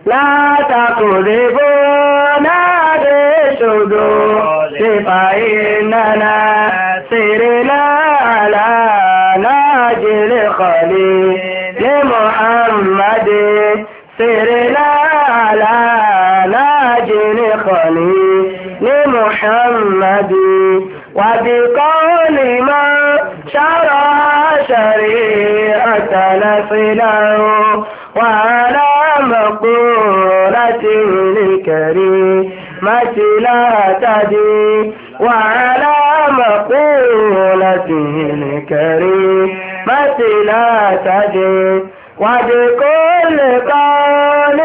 لا تقربونا بالشذوذ فإننا سرنا على نهج الخليل محمد سرنا على نهج الخليل محمد وبقول من شرع شريعتنا صله وعلى مقولة لكريمة لا تدي وعلى مقولة لكريمة لا تدي وبكل قول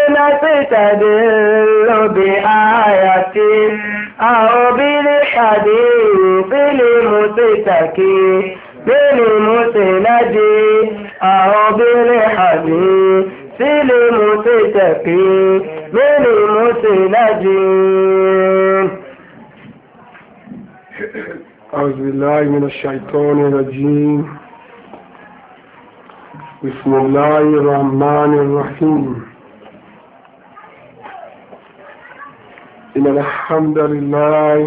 نستدل بآية أو بالحديث المستكي بالمسند أو بالحديث المستكي بالمسند. أعوذ بالله من الشيطان الرجيم. بسم الله الرحمن الرحيم. إن الحمد لله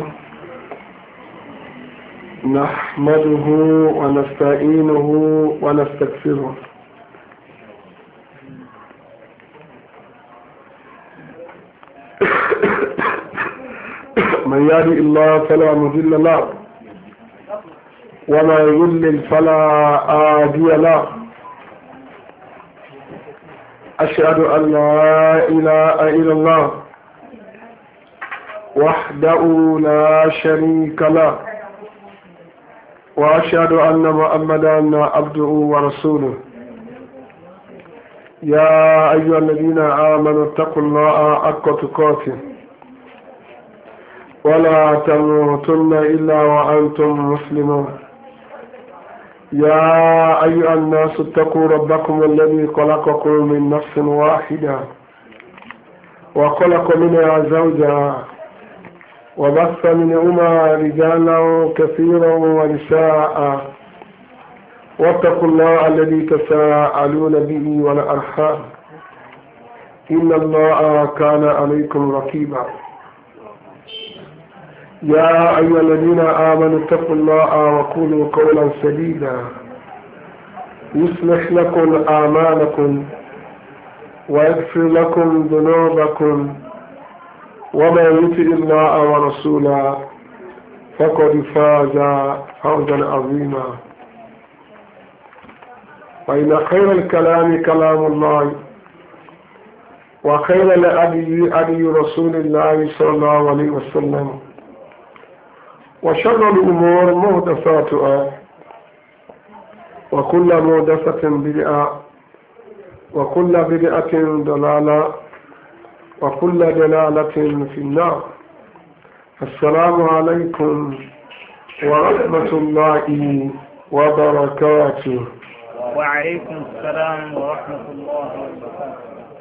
نحمده ونستعينه ونستغفره من يهد الله فلا مضل له وما يضلل فلا هادي له. أشهد أن لا إله إلا الله وحده لا شريك له وأشهد أن محمدا عبده ورسوله. يا أيها الذين آمنوا اتقوا الله حق تقاته ولا تموتن إلا وأنتم مسلمون. يا أيها الناس اتقوا ربكم الذي خلقكم من نفس واحدة وخلق منها زوجها وبث منهما رجالا كثيرا ونساء واتقوا الله الذي تساءلون به والأرحام إن الله كان عليكم رقيبا. يا أيها الذين آمنوا اتقوا الله وقولوا قولا سديدا يصلح لكم أعمالكم ويغفر لكم ذنوبكم ومن يطع الله ورسوله فقد فاز فوزا عظيما. فإن خير الكلام كلام الله وخير الهدي هدي رسول الله صلى الله عليه وسلم وشر الأمور محدثاتها وكل محدثة بدعة وكل بدعة ضلالة وكل دلالة في النار. السلام عليكم ورحمة الله وبركاته. وعليكم السلام ورحمة الله وبركاته.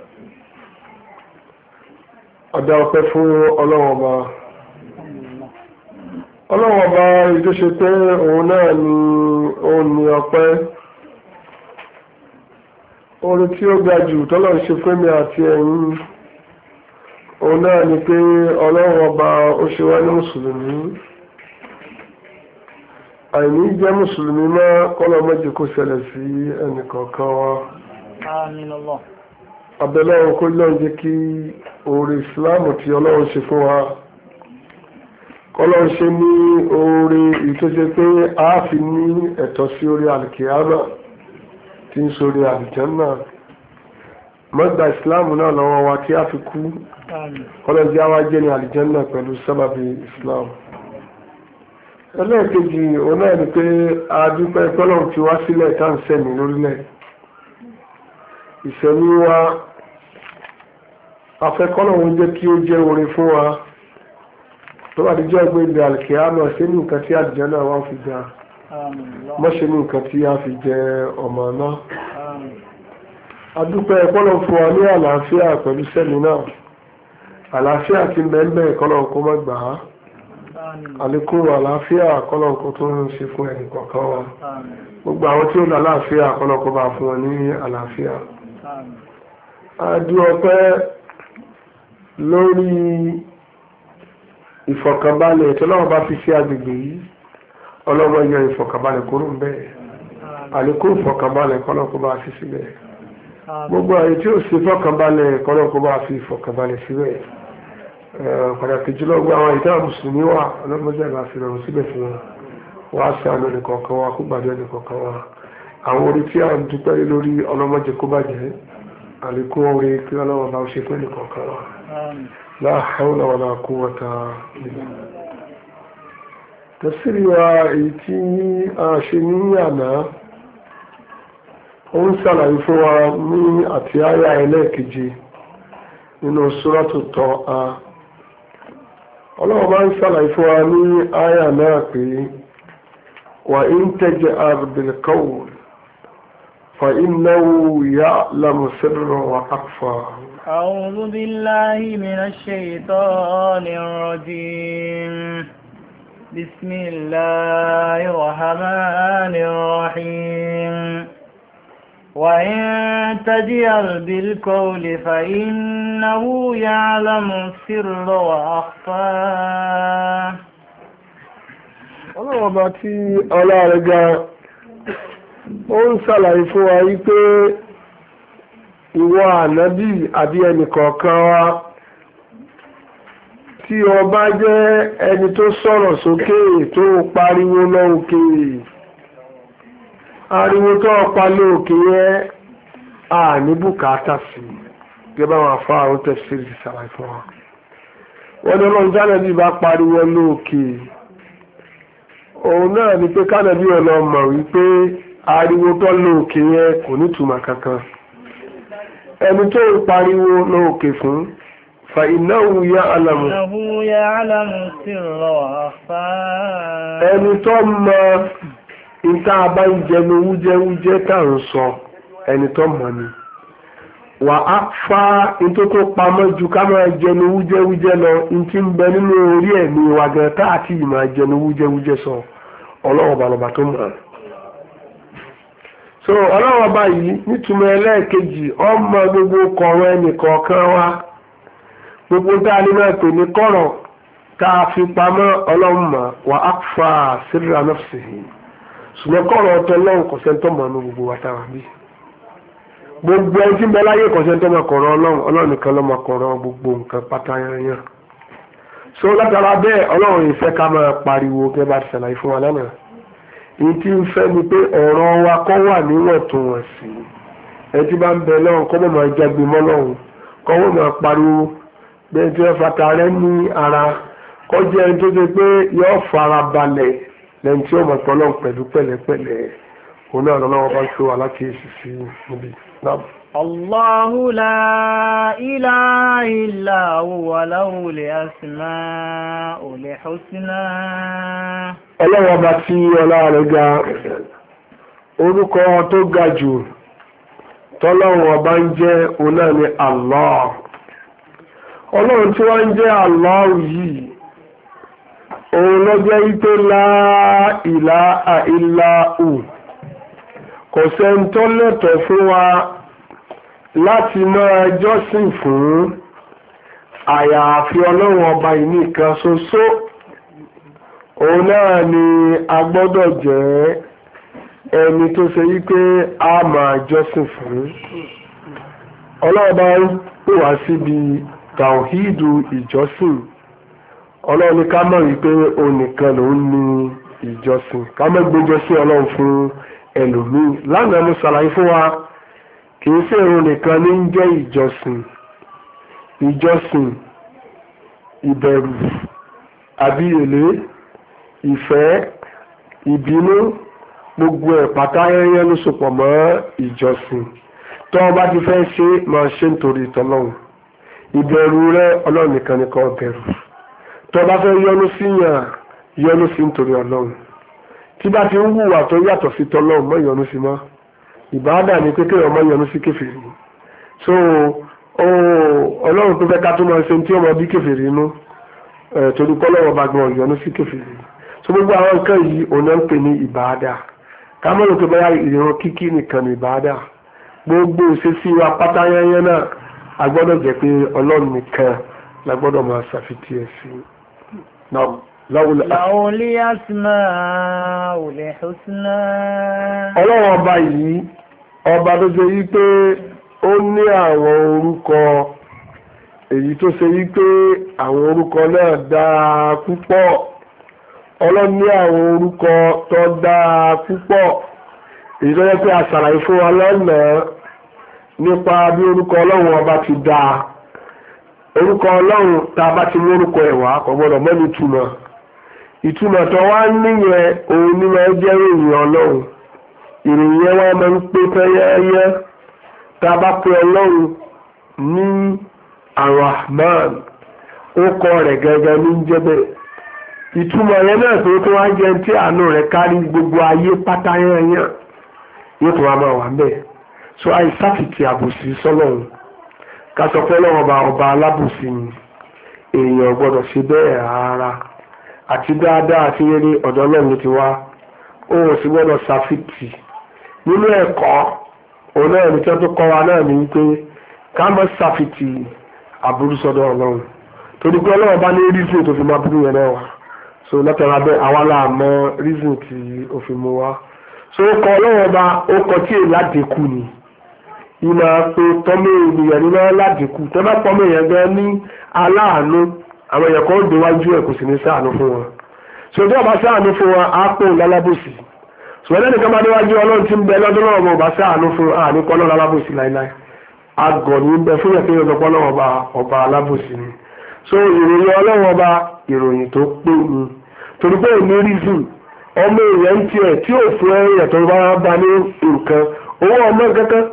أدعوكم الله ọlọ́wọ́ bá ìjọ ṣe pé òun náà ni òun ni ọpẹ́ orí tí ó ga jù tọ́lọ̀ ṣe fẹ́mi àti ẹ̀yin òun náà ni pé ọlọ́wọ́ bá ó ṣe wá ní mùsùlùmí àìní jẹ́ mùsùlùmí mọ́ kọ́lọ̀ méjì kó ṣẹlẹ̀ sí ẹnìkọ̀ọ̀kan wa. Àmín Allah. abẹ́lọ́run kó lọ́n jẹ́ kí oore ìsìláàmù tí ọlọ́run ṣe fún wa kọ́lọ́n ṣe ní oore ìtọ́jẹ́ pé a fi ní ẹ̀tọ́ sí orí alìkìyámà tí ń sórí àlìjánnà mọ́gbà ìsìláàmù náà lọ́wọ́ wa tí a fi kú kọ́lọ́n jẹ́ àwa jẹ́ ní àlìjánnà pẹ̀lú sábàbí ìsìláàmù. ẹlẹ́ẹ̀kejì òun náà ni pé a dúpẹ́ kọ́lọ́n ti wá sílẹ̀ tá ń sẹ́mi lórílẹ̀ ìsẹ̀mí wa afẹ́ kọ́lọ́n jẹ́ kí ó jẹ́ oore fún wa tó wà díjọ́ ẹgbẹ́ ilẹ̀ alìkìyámà ṣe ní nǹkan tí àlìjánnà wá fi dá mọ́ ṣe ní nǹkan tí a fi jẹ ọmọ náà. adúpẹ́ kọ́lọ̀ fún wa ní àlàáfíà pẹ̀lú sẹ́mi náà àlàáfíà ti mẹ́ńbẹ́ kọ́lọ̀ kó má gbà á àlékún àlàáfíà kọ́lọ̀ kó tó ń ṣe fún ẹnì kọ̀ọ̀kan wa gbogbo àwọn tí ó lọ àlàáfíà kọ́lọ̀ kó bá fún wọn ní àlàáfíà. adú ọpẹ́ lórí ìfọ̀kànbalẹ̀ tí Ọlọ́run bá fi sí agbègbè yìí. Ọlọ́run yọ ìfọ̀kànbalẹ̀ kúrò ń bẹ́ẹ̀. Àlékún ìfọ̀kànbalẹ̀ kọ́lọ́ kó bá fi síbẹ̀. Gbogbo àyè tí ó sì fọ̀kànbalẹ̀ kọ́lọ́ kó bá fi ìfọ̀kànbalẹ̀ síbẹ̀. Pàtàkì jùlọ gbogbo àwọn ìdá mùsùlùmí wà ọlọ́mọdé bá fi rọrùn síbẹ̀ fún wọn. Wọ́n á sí àánú nìkọ̀ọ̀kan wa kó gbàdúrà nìkọ̀ọ̀kan wa. Àwọn orí tí a ń dúpẹ́ lórí ọlọ́mọdé kó bàjẹ́. Àlékún orí kí Ọlọ́run bá ṣe pé nìkọ̀ọ̀kan wa. La hawla wala quwwata illa billah. Tafsiri wa èyí tí a ṣe ní àná ó ń ṣàlàyé fún wa ní àti àyà ẹlẹ́ẹ̀keje nínú Suratu Taha. Ọlọ́run máa ń ṣàlàyé fún wa ní àyà náà pé wa in taj'ar bil qawl fa innahu ya'lamu sirra wa akhfa. أعوذ بالله من الشيطان الرجيم بسم الله الرحمن الرحيم وإن تجهر بالقول فإنه يعلم السر وأخفى. Ọlọ́run ọba tí ọlá rẹ̀ ga ó ń ṣàlàyé fún wa wípé ìwọ ànábì àbí ẹnìkọ̀ọ̀kan wa tí ó bá jẹ́ ẹni tó sọ̀rọ̀ sókè tó pariwo lókè, ariwo tó pa lókè yẹn a ní bùkátà sí gẹ́gẹ́ àwọn afárá tafsiri ti ṣàlàyé fún wa. Wọ́n ní Ọlọ́run jánàbí bá pariwo lókè, òun náà ni pé kánàbí ọlọ́mọ wípé ariwo tó lókè yẹn kò ní túmọ̀ kankan. Ẹni tó ń pariwo lókè fún fa innahu ya'lamu sirra wa akhfa. Ẹni tó mọ ìta bá ń jẹnu wújẹ́wújẹ́ tá ń sọ, ẹni tó mọ̀ ni. Wa akhfa ìtò tó pamọ́ ju ká máa jẹnu wújẹ́wújẹ́ lọ, ìtì ń bẹ nínú orí ẹ̀mí wa gan tá àti ìmọ̀ jẹnu wújẹ́wújẹ́ sọ, Ọlọ́run balọ̀bà tó mọ̀. So Ọlọ́run ọba yìí nítumọ̀ ẹlẹ́ẹ̀kejì ọmọ gbogbo kọ̀ọ̀rọ̀ ẹnìkọ̀ọ̀kan wa, gbogbo tá a lè máa pè ní kọ̀rọ̀ tá a fi pamọ́ Ọlọ́run mọ̀ wa akhfa sirra nafsihi. Ṣùgbọ́n kọ̀rọ̀ ọ̀tọ̀ Ọlọ́run kò sẹ́ńtọ́ mọ̀ ní gbogbo wa táwa bí. Gbogbo ẹni tí ń bẹ láyé kò sẹ́ńtọ́ mọ̀ kọ̀rọ̀ Ọlọ́run nìkan ló mọ̀ kọ̀rọ̀ gbogbo nǹkan pátá yányán. So látara bẹ́ẹ̀ Ọlọ́run ìfẹ́ ká máa pariwo gẹ́gẹ́ bá ti ṣàlàyé fún wa lánàá. Èyí tí ń fẹ́ ni pé ọ̀rọ̀ wa kọ́ wà níwọ̀ntúnwọ̀nsì. Ẹni tí bá ń bẹ lọ́run kọ́ mọ̀ máa jágbe mọ́ lọ́run, kọ́ mọ̀ máa pariwo bẹ́ẹ̀ tí wọ́n fata rẹ̀ ní ara, kọ́ jẹ́ ẹni tó ṣe pé yóò fara balẹ̀ lẹ́yìn tí ó mọ̀ pọ̀ lọ́run pẹ̀lú pẹ̀lẹ́pẹ̀lẹ́. Òun náà lọ́wọ́ bá ń ṣe wà láti èsì sí níbi náà. Allahu la ilaha illa huwa lahul asmaul husna. Ọlọ́wọ́ bá tí ọlá rẹ̀ ga, orúkọ tó ga jù tọ́lọ́run ọba ń jẹ́ òun náà ni Allah. Ọlọ́run tí wọ́n ń jẹ́ Allah yìí, òun ló jẹ́ wípé la ilaha illa hu. Kò sẹ́ni tó lẹ́tọ̀ọ́ fún wa láti máa jọ́sìn fún àyàfi Ọlọ́run ọba yìí nìkan ṣoṣo. Òun náà ni a gbọ́dọ̀ jẹ́ ẹni tó ṣe wípé a máa jọ́sìn fún. Ọlọ́run bá ń pè wá síbi tàwhídù ìjọ́sìn. Ọlọ́run ní ká mọ̀ wípé òun nìkan lòun ní ìjọ́sìn, ká má gbéjọ́sìn Ọlọ́run fún ẹlòmíì. Lánàá mo ṣàlàyé fún wa kìí ṣe òun nìkan ní ń jẹ́ ìjọ́sìn. Ìjọ́sìn, ìbẹ̀rù, àbíyèlé, ìfẹ́, ìbínú, gbogbo ẹ̀ pátá yẹ́yẹ́ ló sopọ̀ mọ́ ìjọsìn. Tó o bá ti fẹ́ ṣe máa ṣe nítorí ìtọ́lọ́run. Ìbẹ̀rù rẹ Ọlọ́run nìkan ni kó bẹ̀rù. Tó o bá fẹ́ yọ́nú sí yàn, yọ́nú sí nítorí Ọlọ́run. Tí bá ti ń hùwà tó yàtọ̀ sí tọ́lọ́run, má yọ́nú sí mọ́. Ìbáàdà ni pé kéèyàn má yọ́nú sí kèfèrí. So Ọlọ́run tó fẹ́ ká tó máa ṣe tí ọmọ bí kèfèrí inú, torí kọ́lọ́wọ́ bá gbọ́n yọ́nú sí kèfèrí. So gbogbo àwọn nǹkan yìí òun náà ń pè ní ìbáàdà. Ká mọ̀ lókè báyà ìran kíkí nìkan ní ìbáàdà. Gbogbo ìṣesí wa pátá yẹnyẹn náà a gbọ́dọ̀ jẹ́ pé ọlọ́run nìkan la gbọ́dọ̀ máa ṣàfitì ẹ̀ sí. Láwùlí asmaul husna. Ọlọ́run ọba yìí, ọba tó ṣe wípé ó ní àwọn orúkọ èyí tó ṣe wípé àwọn orúkọ náà dáa púpọ̀. Ọlọ́run ní àwọn orúkọ tó dáa púpọ̀ èyí tó yẹ pé a ṣàlàyé fún wa lánàá nípa bí orúkọ ọlọ́run ọba ti dáa. Orúkọ ọlọ́run tá a bá ti mú orúkọ ẹ̀wà kò gbọ́dọ̀ mọ́ni ìtumọ̀. Ìtumọ̀ tó wá níyẹn òun ní máa jẹ́ ìròyìn ọlọ́run. Ìròyìn yẹn wá máa ń pé pẹ́yẹ́yẹ́. Tá a bá pe ọlọ́run ní Ar-Rahman, ó kọ rẹ̀ gẹ́gẹ́ ní jẹ́bẹ̀. Ìtumọ̀ yẹn náà tó wá jẹ́ tí àánú rẹ̀ kárí gbogbo ayé pátá yẹn yóò tó wá máa wà ń bẹ̀. So àìsàfìtì àbòsí sọ́lọ́run ká sọ pé ọlọ́run ọba alábòsí ni èèyàn gbọ́dọ̀ ṣe bẹ́ẹ̀ rárá. Àti dáadáa àti rere ọ̀dọ̀ ọlọ́run ti wá, ó sì gbọ́dọ̀ ṣàfìtì nínú ẹ̀kọ́ òun náà ní tí wọ́n tó kọ́ wa náà ní pé ká má ṣàfìtì àbúrú sọ́dọ̀ ọlọ́run, torí pé ọlọ́run bá ní rízìn tó fi máa burú yẹn náà wá. So látara bẹ́ẹ̀ àwa là mọ rízìn tí ó fi mú wá. So ó kọ ọlọ́run ọba ó kọ tí èèyàn ládìkù ni ìmọ̀ pé tọ́mọ ènìyàn ní máa ládìkù tẹ́ bá pọ́mọ èèyàn gan ní aláàánú àwọn èèyàn kan ó déwájú ẹ̀ kò sì ní ṣàánú fún wọn. So tí wọ́n bá ṣàánú fún wọn á pò lálábòsí. Ṣùgbọ́n lẹ́nu kan bá déwájú ọlọ́run tí ń bẹ lọ́dún náà wọn ò bá ṣàánú fún àní kọ́ lọ́run alábòsí láíláí. Agọ̀ ní bẹ fún yẹn pé ọlọ́pọ̀ náà ọba alábòsí ni. So ìròyìn ọlọ́run ọba ìròyìn tó pé ni, torí pé ní rízìn ọmọ èèyàn tiẹ̀ tí ò fún ẹ̀yàn tó bá ní nǹkan owó ọmọ kankan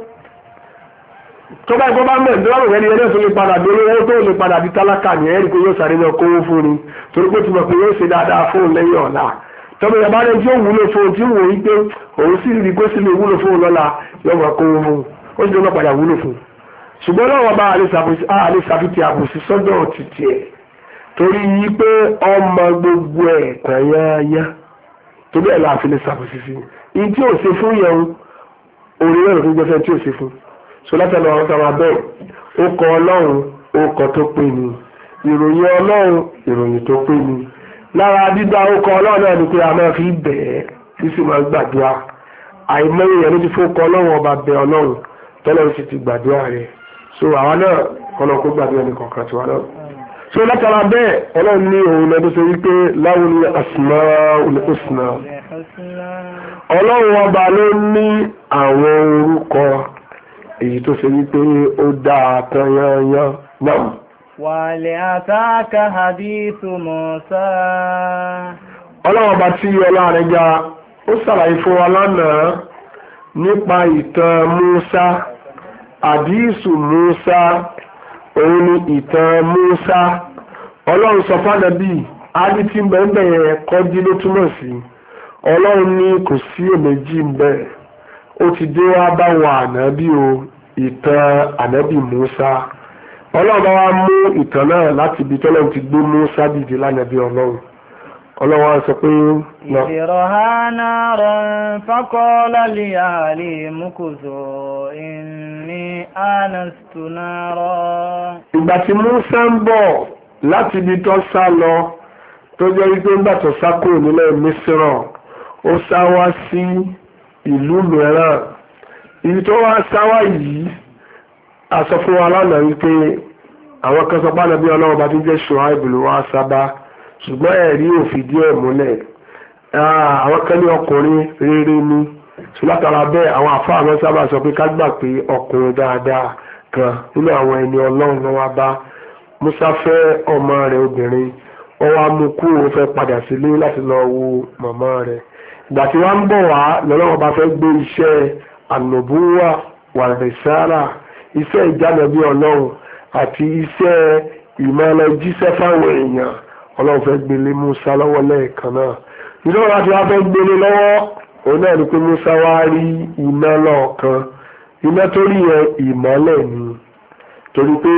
tó bá ìfọ́ bá mẹ́ ìdíwárò rẹ̀ ní ẹlẹ́ tó lè padà bí olówó tó lè padà bí tálákà ní ẹ̀rí pé yóò sáré lọ kówó fún ni, torí pé tí mo pè yóò ṣe dáadáa fún lẹ́yìn ọ̀la. Tọ́mọ ìyá bá rẹ̀ tí ó wúlò fún tí wò ó pé òun sì rí kó sì lè wúlò fún lọ́la yóò máa kówó fún ó sì lè padà wúlò fún. Ṣùgbọ́n lọ́wọ́ bá àlè ṣàfihàn àbòsí sọ́dọ̀ títì ẹ̀ torí yí pé ọmọ gbogbo ẹ̀ kànyáyá torí ẹ̀ láàfin lè ṣàbòsí sí i tí ò ṣe fún yẹn orí rẹ̀ tó gbẹ́fẹ́ tí ò ṣe fún. So látàlú àwọn tó máa bẹ́ẹ̀ ó kọ ọlọ́run ó kọ tó pé ni, ìròyìn ọlọ́run ìròyìn tó pé ni. Lára dídá ó kọ ọlọ́run náà ni pé a máa fi bẹ̀ẹ́ tí sì máa gbàdúrà. Àìmọye yẹn ló ti fún kọ ọlọ́run ọba bẹ ọlọ́run tọ́lọ́run sì ti gbàdúrà rẹ̀. So àwa náà kọ́nà kó gbàdúrà ní kọ̀ọ̀kan tiwa náà. So látara bẹ́ẹ̀ ọlọ́run ní òun lọ́dún sọ wípé láwùn asmaul husna. Ọlọ́run ọba ló ní àwọn orúkọ èyí tó ṣe wípé ó dáa tán yányán náà. Wàlẹ̀ àtàkà hadithu Musa. Ọlọ́run ọba tí ọlá rẹ̀ ga ó ṣàlàyé fún wa lánàá nípa ìtàn Musa. Hadithu Musa òun ni ìtàn Musa. Ọlọ́run sọ fún Ànábì ájí tí ń bẹ yẹn kọ́jí ló túmọ̀ sí. Ọlọ́run ní kò sí èméjì ń bẹ. Ó ti dé wá bá wọn ànábì o, ìtàn ànábì Musa. Ọlọ́run bá wá mú ìtàn náà láti ibi tọ́lọ́run ti gbé Musa dìde lánàbí ọlọ́run. Ọlọ́run wá sọ pé ìrọ̀há naran faqala li ahlihi kuzu inni anastu nara. Ìgbà tí Musa ń bọ̀ láti ibi tó sá lọ tó jẹ́ wípé ń bàtọ̀ sá kúrò nílẹ̀ Mísírà, ó sá wá sí ìlú mìíràn. Ibi tó wá sáwá yìí a sọ fún wa lánàá wípé àwọn kan sọ pánà bí ọlọ́run bá tí jẹ́ Ṣuaibu ló wá sábá, ṣùgbọ́n ẹ̀rí ò fìdí ẹ̀ múlẹ̀. Àwọn kan ní ọkùnrin rere ní ṣùlátara bẹ́ẹ̀ àwọn àfáà lọ sábà sọ pé ká gbà pé ọkùnrin dáadáa kan nínú àwọn ẹni ọlọ́run ló wá bá. Musa fẹ́ ọmọ rẹ̀ obìnrin, ó wá mú kú ó fẹ́ padà sílé láti lọ wo màmá rẹ̀. Ìgbà tí wọ́n ń bọ̀ wá lọ́lọ́run bá fẹ́ gbé iṣẹ́ ànùbúwà wàrẹ̀sára, iṣẹ́ ìjánàbí ọlọ́run àti iṣẹ́ ìmọ̀lẹ̀ jíṣẹ́ fáwọn èèyàn, ọlọ́run fẹ́ gbélé Musa lọ́wọ́ lẹ́ẹ̀kan náà. Ìjọba láti wá fẹ́ gbélé lọ́wọ́ òun náà ni pé Musa wá rí iná lọ́ọ̀kan. Iná tó rí yẹn ìmọ́lẹ̀ ni, torí pé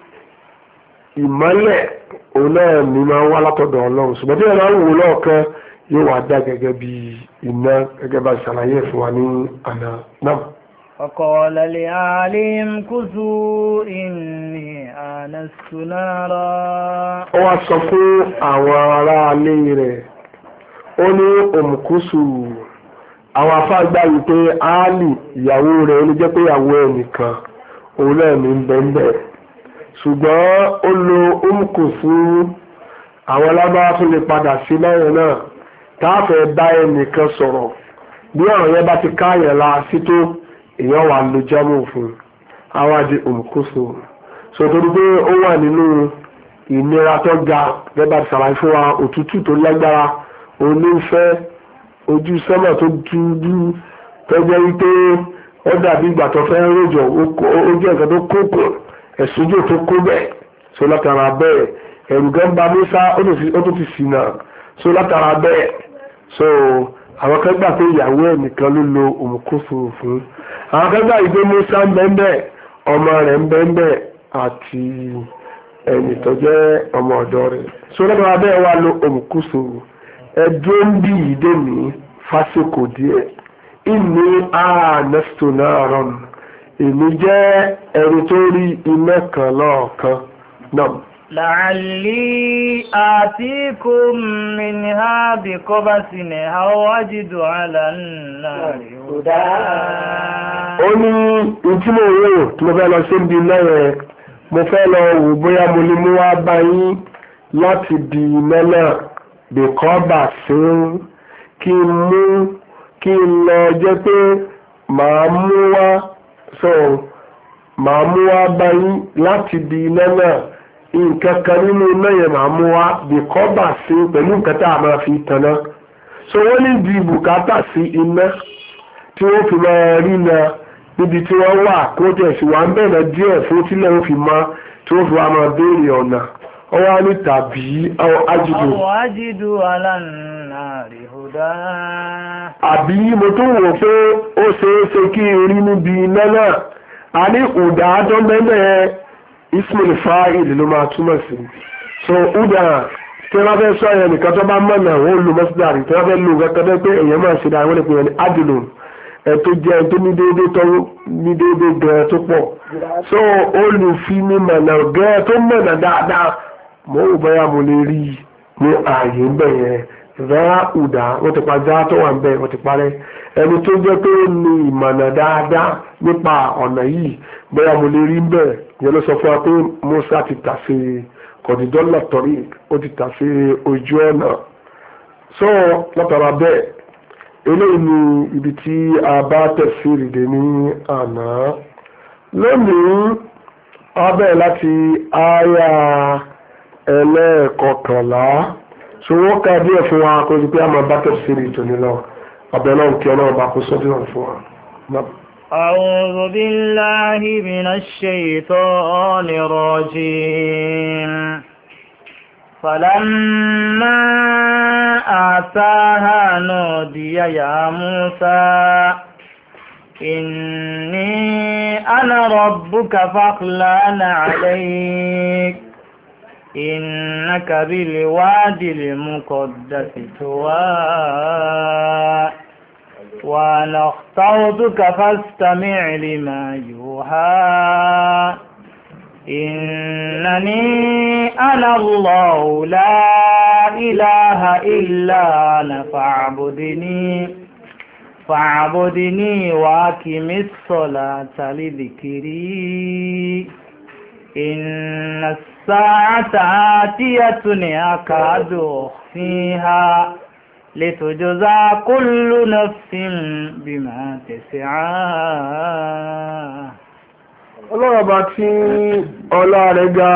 ìmọ́lẹ̀ òun náà ni máa ń wá látọ̀dọ̀ ọlọ́run, ṣùgbọ́n tí wọ́n máa ń wò lọ́ọ̀kan yóò wá dá gẹ́gẹ́ bí iná, gẹ́gẹ́ bá ṣàlàyé fún wa ní àná náà. فقال لأهلهم كثوا إني آنست نارا. ó wá sọ fún àwọn ará ilé rẹ̀ ó ní òmùkúsù. àwọn afáàgbà yìí pé áálì ìyàwó rẹ̀ ó lè jẹ́ pé ìyàwó ẹnìkan òun náà ní bẹ́ẹ̀ ṣùgbọ́n ó lo òmùkúsù. àwọn alábáwá tún lè padà sí lẹ́yìn náà táàfẹ́ bá ẹnìkan sọ̀rọ̀ bí ọ̀rọ̀ yẹn bá ti káyàn la sí tó èèyàn wà ló jámù fún àwọn àdé òmùkúsù. sọ̀tọ́rí pé ó wà nínú ìnira tó ga gẹ́gẹ́ bí sàlàyé fún wa òtútù tó lágbára onífẹ́ ojú sọ́mà tó dúdú tó jẹ́ wípé ó dàbí ìgbà tó fẹ́ rọ̀jò ó jẹ́ nǹkan tó kókò ẹ̀sùnjò tó kó bẹ́ẹ̀ so látara bẹ́ẹ̀ ẹ̀rù gan ba Mùsá ó tó ti ṣìnà so látara bẹ́ẹ̀ so àwọn kan gbà pé ìyàwó ẹ̀ nìkan ló lo òmùkúsù fún àwọn kan gbà pé Mùsá ń bẹ́ẹ̀ bẹ́ẹ̀ ọmọ rẹ̀ ń bẹ́ẹ̀ bẹ́ẹ̀ àti ẹni tó jẹ́ ọmọ ọ̀dọ́ rẹ̀ so látara bẹ́ẹ̀ wà lo òmùkúsù ẹjọ́ ń bí ìdè ní fásitì díẹ̀ ìní àánẹ́sítò náà rọrùn èmi jẹ́ ẹni tó rí iná kan lọ́ọ̀kan náà. لعلي آتيكم منها بقبس أو أجد على النار هدى. ó ní ìtí mo rò tí mo fẹ́ lọ sí ibi náà yẹn mo fẹ́ lọ wò bóyá mo lè mú wá bá yín láti di iná náà bìkọ́bà sí kí n lọ jẹ́ pé màá mú wá bá yín láti di iná náà nǹkan kan nínú iná yẹn màá mú wá bìkọ́bà sí pẹ̀lú nǹkan tá a máa fi tanná so wọ́n ní di bùkátà sí iná tí wọ́n fi máa rí na níbi tí wọ́n wà kó tẹ̀sí wà ń bẹ̀rẹ̀ díẹ̀ fún tílẹ̀ ó fi mọ́ tí wọ́n fi wá máa béèrè ọ̀nà ọwọ́ ní tàbí ajídù alánàrí hùdá. àbí mo tún wò pé ó ṣeéṣe kí n rí níbi iná náà a ní hùdá tó bẹ́ẹ̀ ismail fa'il ló máa túmọ̀ sí so hùdá tí wọ́n fẹ́ sọ ẹ̀yẹ nìkan tó bá mọ̀nà wọ́n lu mọ́sídàrí tí wọ́n fẹ́ lu nǹkan tó pé èèyàn máa ṣe dáa wọ́n lè pè ní adilun ẹ̀ tó jẹ́ ẹ̀ tó ní déédéé gan tó pọ̀ so olùfini mọ̀nà gan tó mọ̀nà dáadáa mo ò bẹ́yà mo lè rí ní ààyè ń bẹ̀ yẹn rárá ùdá wọ́n ti pa já tó wà ń bẹ̀ wọ́n ti parẹ́ ẹni tó jẹ́ pé ó ní ìmọ̀nà dáadáa nípa ọ̀nà yìí bẹ́yà mo lè rí ń bẹ̀ yẹn ló sọ fún wa pé Mùsá ti tàṣe kọ̀dídọ́là tọ́rí ó ti tàṣe ojú ọ̀nà so látara bẹ́ẹ̀ eléyìí ni ibi tí a bá tẹ̀síìrì dé ní àná lónìí a bẹ̀rẹ̀ láti àyà ẹlẹ́ẹ̀kọkànlá so wọ́n ká díẹ̀ fún wa kó sì pé a máa bá tẹ̀síìrì tòní lọ ọbẹ̀ náà kí ọlọ́run bá kó sọ́dún fún wa. أعوذ بالله من الشيطان الرجيم فلما آتاها نودي يا موسى إني أنا ربك فاخلع عليك إنك بالوادي المقدس طوى وأنا اخترتك فاستمع لما يوحى إنني أنا الله لا إله إلا أنا فاعبدني وأقم الصلاة لذكري إن الساعة آتية أكاد أخفيها لتجزى كل نفس بما تسعى. ọlọ́rọ̀bá tí ọlá rẹ̀ ga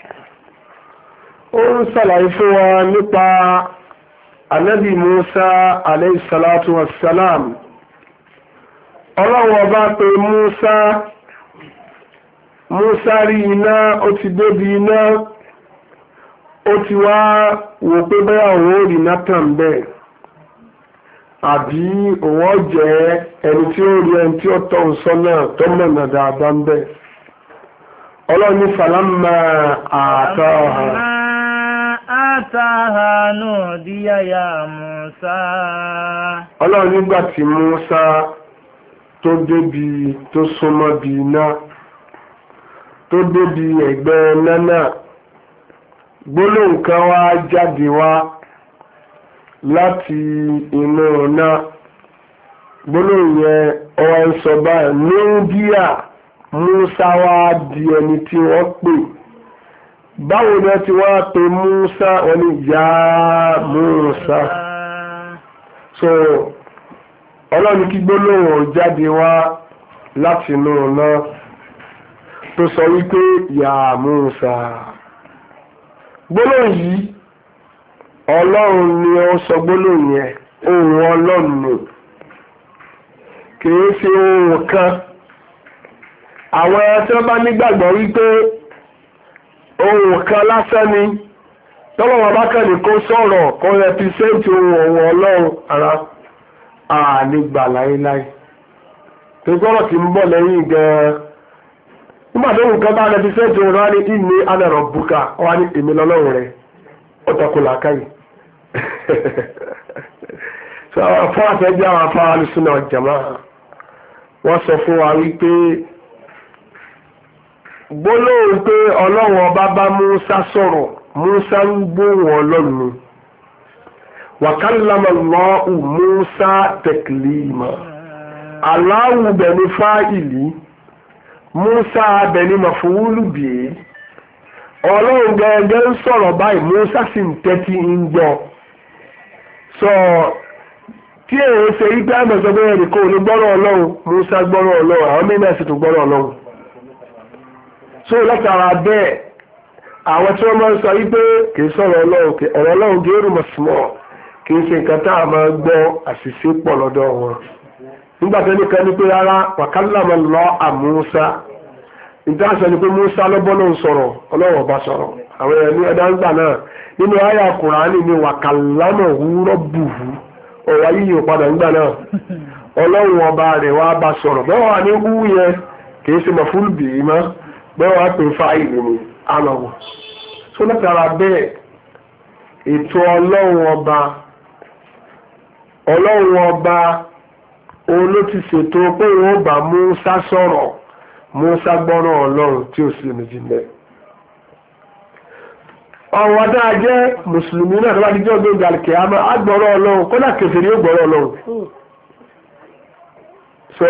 ó ń ṣàlàyé fún wa nípa ànábì Mùsá alayhi salatu wassalam. ọlọ́rọ̀bá pé Mùsá rí iná ó ti débi iná ó ti wá wò pé bẹ́ẹ̀ òun ò rí Nathan bẹ́ẹ̀ àbí òun jẹ́ ẹni tí ó rí ẹni tí ó tọ́ sọ́nà tó mọ̀nà dáadáa ń bẹ̀. ọlọ́run ní falamma àtàhà nudiya ya Mùsá. ọlọ́run nígbà tí Mùsá tó débi tó súnmọ́ bí iná tó débi ẹ̀gbẹ́ nánà gbólóhùn kan wá jáde wá láti inú náà gbólóhùn yẹn ọwọ́ ń sọ báyìí níbíà Musa wá di ẹni tí wọ́n pè báwo ni wọ́n ti wá pe Musa wọ́n ní yá Musa so ọlọ́run kí gbólóhùn jáde wá láti inú náà tó sọ wípé yá Musa gbólóhùn yìí ọlọ́run ni ó sọ gbólóhùn yẹn ohùn ọlọ́run ni kìí ṣe ohùn kan àwọn tí wọ́n bá nígbàgbọ́ wípé ohùn kan lásán ni tọ́lọ́wọ́ bá kàn ní kó sọ̀rọ̀ kó rẹpísẹ́ǹtì ohùn ọlọ́run ara ànígbà láéláé tó gbọ́dọ̀ tí ń bọ̀ lẹ́yìn gan-an nígbà tó nǹkan bá rẹpísẹ́ǹtì ohùn rẹ̀ ní ìní anàrọ̀ bùkà wà ní èmi lọ́lọ́run rẹ̀ ó tọ́kù làákàyè so àwọn afọ́ àtẹ́jọ́ àwọn afọ́ alùsùnà jàmá wọ́n sọ fún wa wípé gbólóhùn pé ọlọ́run ọba bá Musa sọ̀rọ̀ Musa ń gbóhùn ọlọ́run wa kallama Allahu Musa taklima Allahu bẹ̀ni fáìlì Musa bẹ̀ni maf'ulu bihi ọlọ́run gẹ́gẹ́ ń sọ̀rọ̀ báyìí Musa sì ń tẹ́tí ń gbọ́ sọ tí èyí ṣe yí pé àmọ̀ sọ pé ẹnì kan ò ní gbọ́rọ̀ ọlọ́run Musa gbọ́rọ̀ ọlọ́run àwọn mìíràn sì tún gbọ́rọ̀ ọlọ́run so látara bẹ́ẹ̀ àwọn tí wọ́n máa ń sọ yí pé kìí sọ̀rọ̀ ọlọ́run ọ̀rọ̀ ọlọ́run gẹ́rù mọ̀sùmọ̀ kìí ṣe nǹkan tá a máa gbọ́ àṣìṣe pọ̀ lọ́dọ̀ wọn nígbà tó ní kan ní pé rárá wa kallama Allahu Musa ìdáṣẹ́ ni pé Musa lọ́bọ́ náà ń sọ̀rọ̀ ọlọ́run ọba sọ̀rọ̀ àwọn ẹ̀mí ẹ̀dá ń gbà náà nínú àyà Kùránì ni wa kallamahu rabbuhu ọ̀wá yíyí padà ń gbà náà ọlọ́run ọba rẹ̀ wá bá sọ̀rọ̀ bẹ́ẹ̀ wà ní wú yẹn kìí ṣe mọ̀ fún bìí mọ́ bẹ́ẹ̀ wà pé fáìlì ni àlọ́wọ̀ tó látara bẹ́ẹ̀ ètò ọlọ́run ọba òun ló ti ṣètò pé wọ́n bá Musa sọ̀rọ̀ Musa gbọ́rọ̀ ọlọ́run tí ó sì méjì mẹ́ ọ̀wọ́ dáa jẹ́ mùsùlùmí náà tó bá díjọ́ gbé ìgbàlùkẹ́ àmọ́ agbọ́rọ̀ ọlọ́run kódà kèfèrí ó gbọ́rọ̀ ọlọ́run so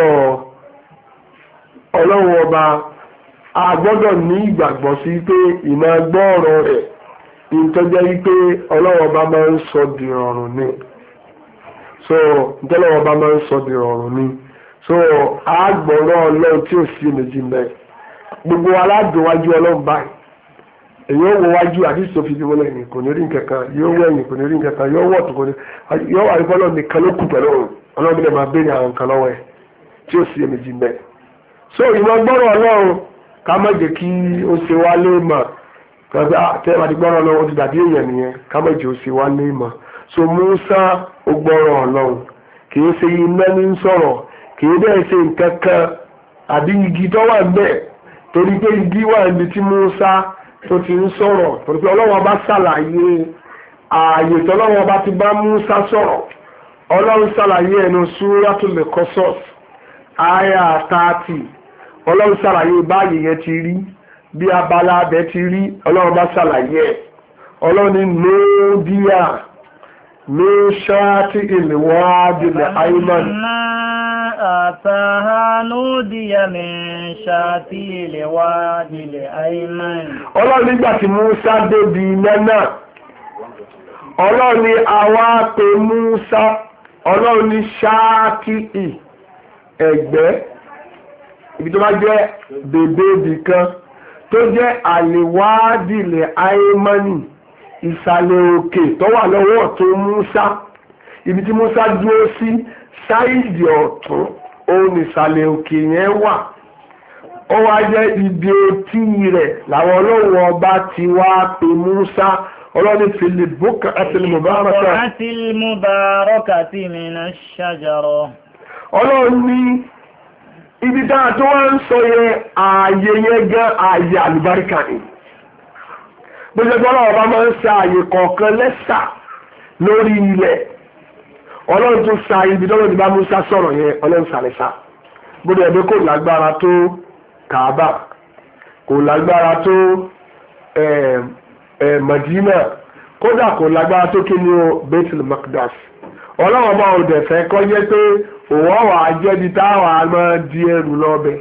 ọlọ́run ọba a gbọ́dọ̀ ní ìgbàgbọ́ sí pé ìmọ̀ gbọ́ọ̀rọ̀ rẹ̀ ìtọ́jẹ́ wípé ọlọ́run ọba máa ń sọ di rọrùn ni so ìtọ́lọ́run ọba máa ń sọ di rọrùn ni so agbọ̀rọ̀ ọlọ́run tí ò sí méjì mẹ́ gbogbo aládùnwájú ọlọ́run báyìí èyí ó wo wájú àti ìsòfin tí wọ́n lẹ́yìn kò ní rí nǹkankan yóò wẹ̀yìn kò ní rí nǹkankan yóò wọ̀ tó kò ní yóò wà nípa ọlọ́run nìkan ló kù pẹ̀lú ọlọ́run bílẹ̀ máa béèrè àwọn nǹkan lọ́wọ́ ẹ̀ tí ò sí méjì mẹ́ so ìmọ̀ gbọ́rọ̀ ọlọ́run ká má jẹ́ kí ó ṣe wá lé mọ̀ tẹ́ bá ti gbọ́rọ̀ ọlọ́run ó ti dàbí èèyàn nìyẹn ká má jẹ́ ó ṣe wá lé mọ̀ so Musa ó gbọ́rọ̀ ọlọ́run kì í ṣe iná ní sọ̀rọ̀ kìí bẹ́ẹ̀ ṣe nǹkan kan àbí igi tó wà bẹ́ẹ̀ torí pé igi wà níbi tí Musa tó ti ń sọ̀rọ̀ torí pé ọlọ́wọ́ bá ṣàlàyé ààyè tọ́lọ́wọ́ bá ti bá Musa sọ̀rọ̀ ọlọ́run ṣàlàyé ẹnu Suratul Qasas àyà 30 ọlọ́run ṣàlàyé báyìí yẹn ti rí bí abala abẹ ti rí ọlọ́run bá ṣàlàyé ẹ̀ ọlọ́run ní nóòdíà ní ṣáàtì ìlúwádìí ayman آتاها نودي من شاطئ الوادي الأيمن. Ọlọ́run nígbà tí Musa débi iná náà Ọlọ́run ní àwa pè Musa Ọlọ́run ní ṣáàkì ẹ̀gbẹ́ ibi tó bá jẹ́ bèbè ibìkan tó jẹ́ àlèwádìlẹ̀ àìmánì ìsàlẹ̀ òkè tó wà lọ́wọ́ tó Musa ibi tí Musa dúró sí sáìdì ọ̀tún òun ìsàlẹ̀ òkè yẹn wà ó wá jẹ́ ibi etí rẹ̀ làwọn ọlọ́run ọba ti wá pè Musa ọlọ́run fìlì bókà àti mubaraka ti mina ṣàjàrọ̀ ọlọ́run ní ibi dáa tó wá ń sọ yẹn ààyè yẹn gan ààyè àlùbáríkà ni gbogbo ọlọ́run ọba máa ń ṣe ààyè kọ̀ọ̀kan lẹ́sà lórí ilẹ̀ ọlọ́run tún sa ibi tọ́lọ́ ti bá Musa sọ̀rọ̀ yẹn ọlọ́run sàlẹ̀sà bó dẹ̀ bí kò lágbára tó Kaaba kò lágbára tó Madina kódà kò lágbára tó kí ni o Baitul Maqdas ọlọ́wọ́n bá òdẹ̀ fẹ́ kọ́ jẹ́ pé òun ọ̀wà ajẹ́bi táwọn àmọ́ di ẹrù lọ́bẹ̀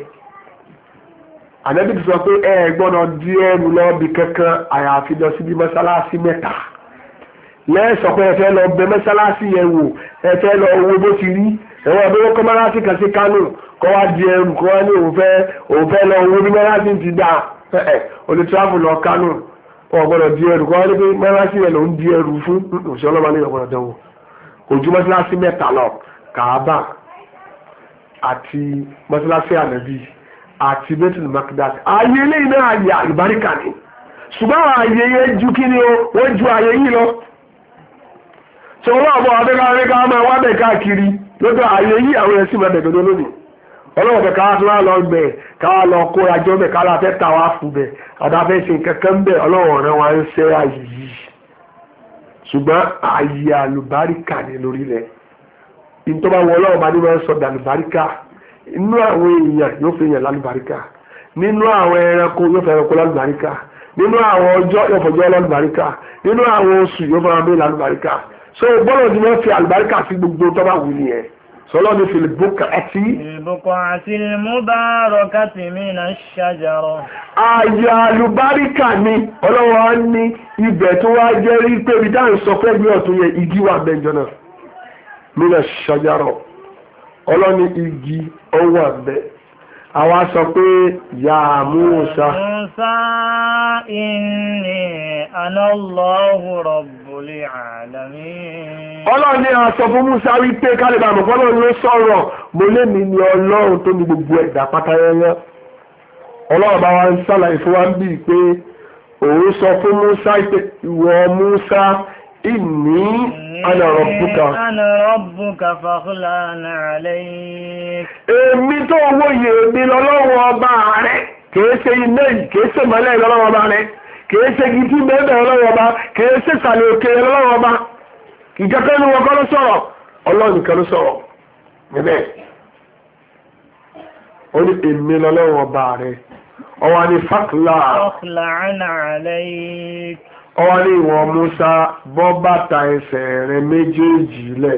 Ànábì ti sọ pé ẹ gbọ́dọ̀ di ẹrù lọ́bì kankan àyàfi lọ síbi mọ́sálásí mẹ́ta lẹ́ẹ̀sọ̀ pé ẹ fẹ́ lọ bẹ mọ́sálásí yẹn wò ẹ fẹ́ lọ owó bó ti rí ẹ̀wọ̀n bí wọ́n kọ́ mọ́sálásí kan sí Kánò kọ́ wá di ẹrù kọ́ wá ní òun fẹ́ lọ owó bí mọ́sálásí ti dà olè travel lọ Kánò ọ̀gbọ́dọ̀ di ẹrù kọ́ wá ní pé mọ́sálásí yẹn ló ń di ẹrù fún òṣèlú ọlọ́mọ ní ọ̀gbọ́dọ̀ dánwò kò ju mọ́sálásí mẹ́ta lọ Kaaba àti mọ́sálásí Ànábì àti Baitul Maqdas ayé eléyìí náà ayé àlùbáríkà ni ṣùgbọ́n ayé yẹn ju kí ni o wọ́n ju ayé yìí lọ tí wọ́n wà bọ́ abẹ́ká máa wá bẹ̀ káàkiri lọ́dọ̀ ayé yìí àwọn ẹ̀sìn máa bẹ̀gbẹ̀ lónìí ọlọ́wọ́ bẹ̀ káwá tó wá lọ bẹ̀ káwá lọ kó ajọ́ bẹ̀ káwá fẹ́ ta wá fún bẹ̀ àdáfẹ́ ṣe kankan bẹ̀ ọlọ́wọ́ rẹ̀ wá ń ṣe ayé yìí ṣùgbọ́n ayé àlùbáríkà ni lórí rẹ̀ ìtọ́ba wọ ọlọ́wọ́ bá ní wọ́n sọ dàlùbáríkà inú àwọn èèyàn yóò fi èèyàn lálùbáríkà nínú àwọn ẹranko yóò fẹ́ ẹranko lálùbáríkà nínú àwọn ọjọ́ yóò fọjọ́ lálùbáríkà nínú àwọn oṣù yóò fọjọ́ bẹ́ẹ̀ lálùbáríkà so bọ́lọ̀ ni wọ́n fi àlùbáríkà sí gbogbo tọ́ba wù ní ẹ̀ sọlọ́ ní fìlìbùkà àti. ìbùkún àti mubarakati minash shajara. ààyè àlùbáríkà ni ọlọ́wọ́ ní ibẹ̀ tó wá jẹ́ rí pé ibi dáhùn sọ fẹ́ gbé ọ̀tún yẹn igi wà bẹ́ẹ̀ jọ náà minash shajara ọlọ́ni igi ọwọ́ àbẹ́ àwa sọ pé ya Musa. Musa inni ana Allahu rabbul alamin. Ọlọ́ni a sọ fún Musa wípé kálíbà àmọ̀kọ́lọ́ ló sọ̀rọ̀ mo lé mi ní Ọlọ́run tó ní gbogbo ẹ̀dá pátáyẹ́yẹ́ Ọlọ́run bá wa ń sàlàyé fún wa ń bí pé òun sọ fún Musa pé ìwọ Musa inni ana rabbuka. Ana rabbuka fakhla'na alayk. Èmi tó wòye èmi lọ́lọ́wọ́ ọba rẹ̀ kìí ṣe iná yìí kìí ṣe mọ́lẹ̀ lọ́lọ́wọ́ ọba rẹ̀ kìí ṣe gidi bẹ́ẹ̀ lọ́lọ́wọ́ ọba kìí ṣe sàlẹ̀ òkè lọ́lọ́wọ́ ọba ìjọkẹ́ ní wọn kọ́ ló sọ̀rọ̀ Ọlọ́run nìkan ló sọ̀rọ̀ níbẹ̀ ó ní èmi lọ́lọ́wọ́ ọba rẹ̀ ọwọ́ ni fakhla'na alayk. ọwọ́ ní ìwọ Musa bọ́ bàtà ẹsẹ̀ rẹ̀ méjèèjì lẹ̀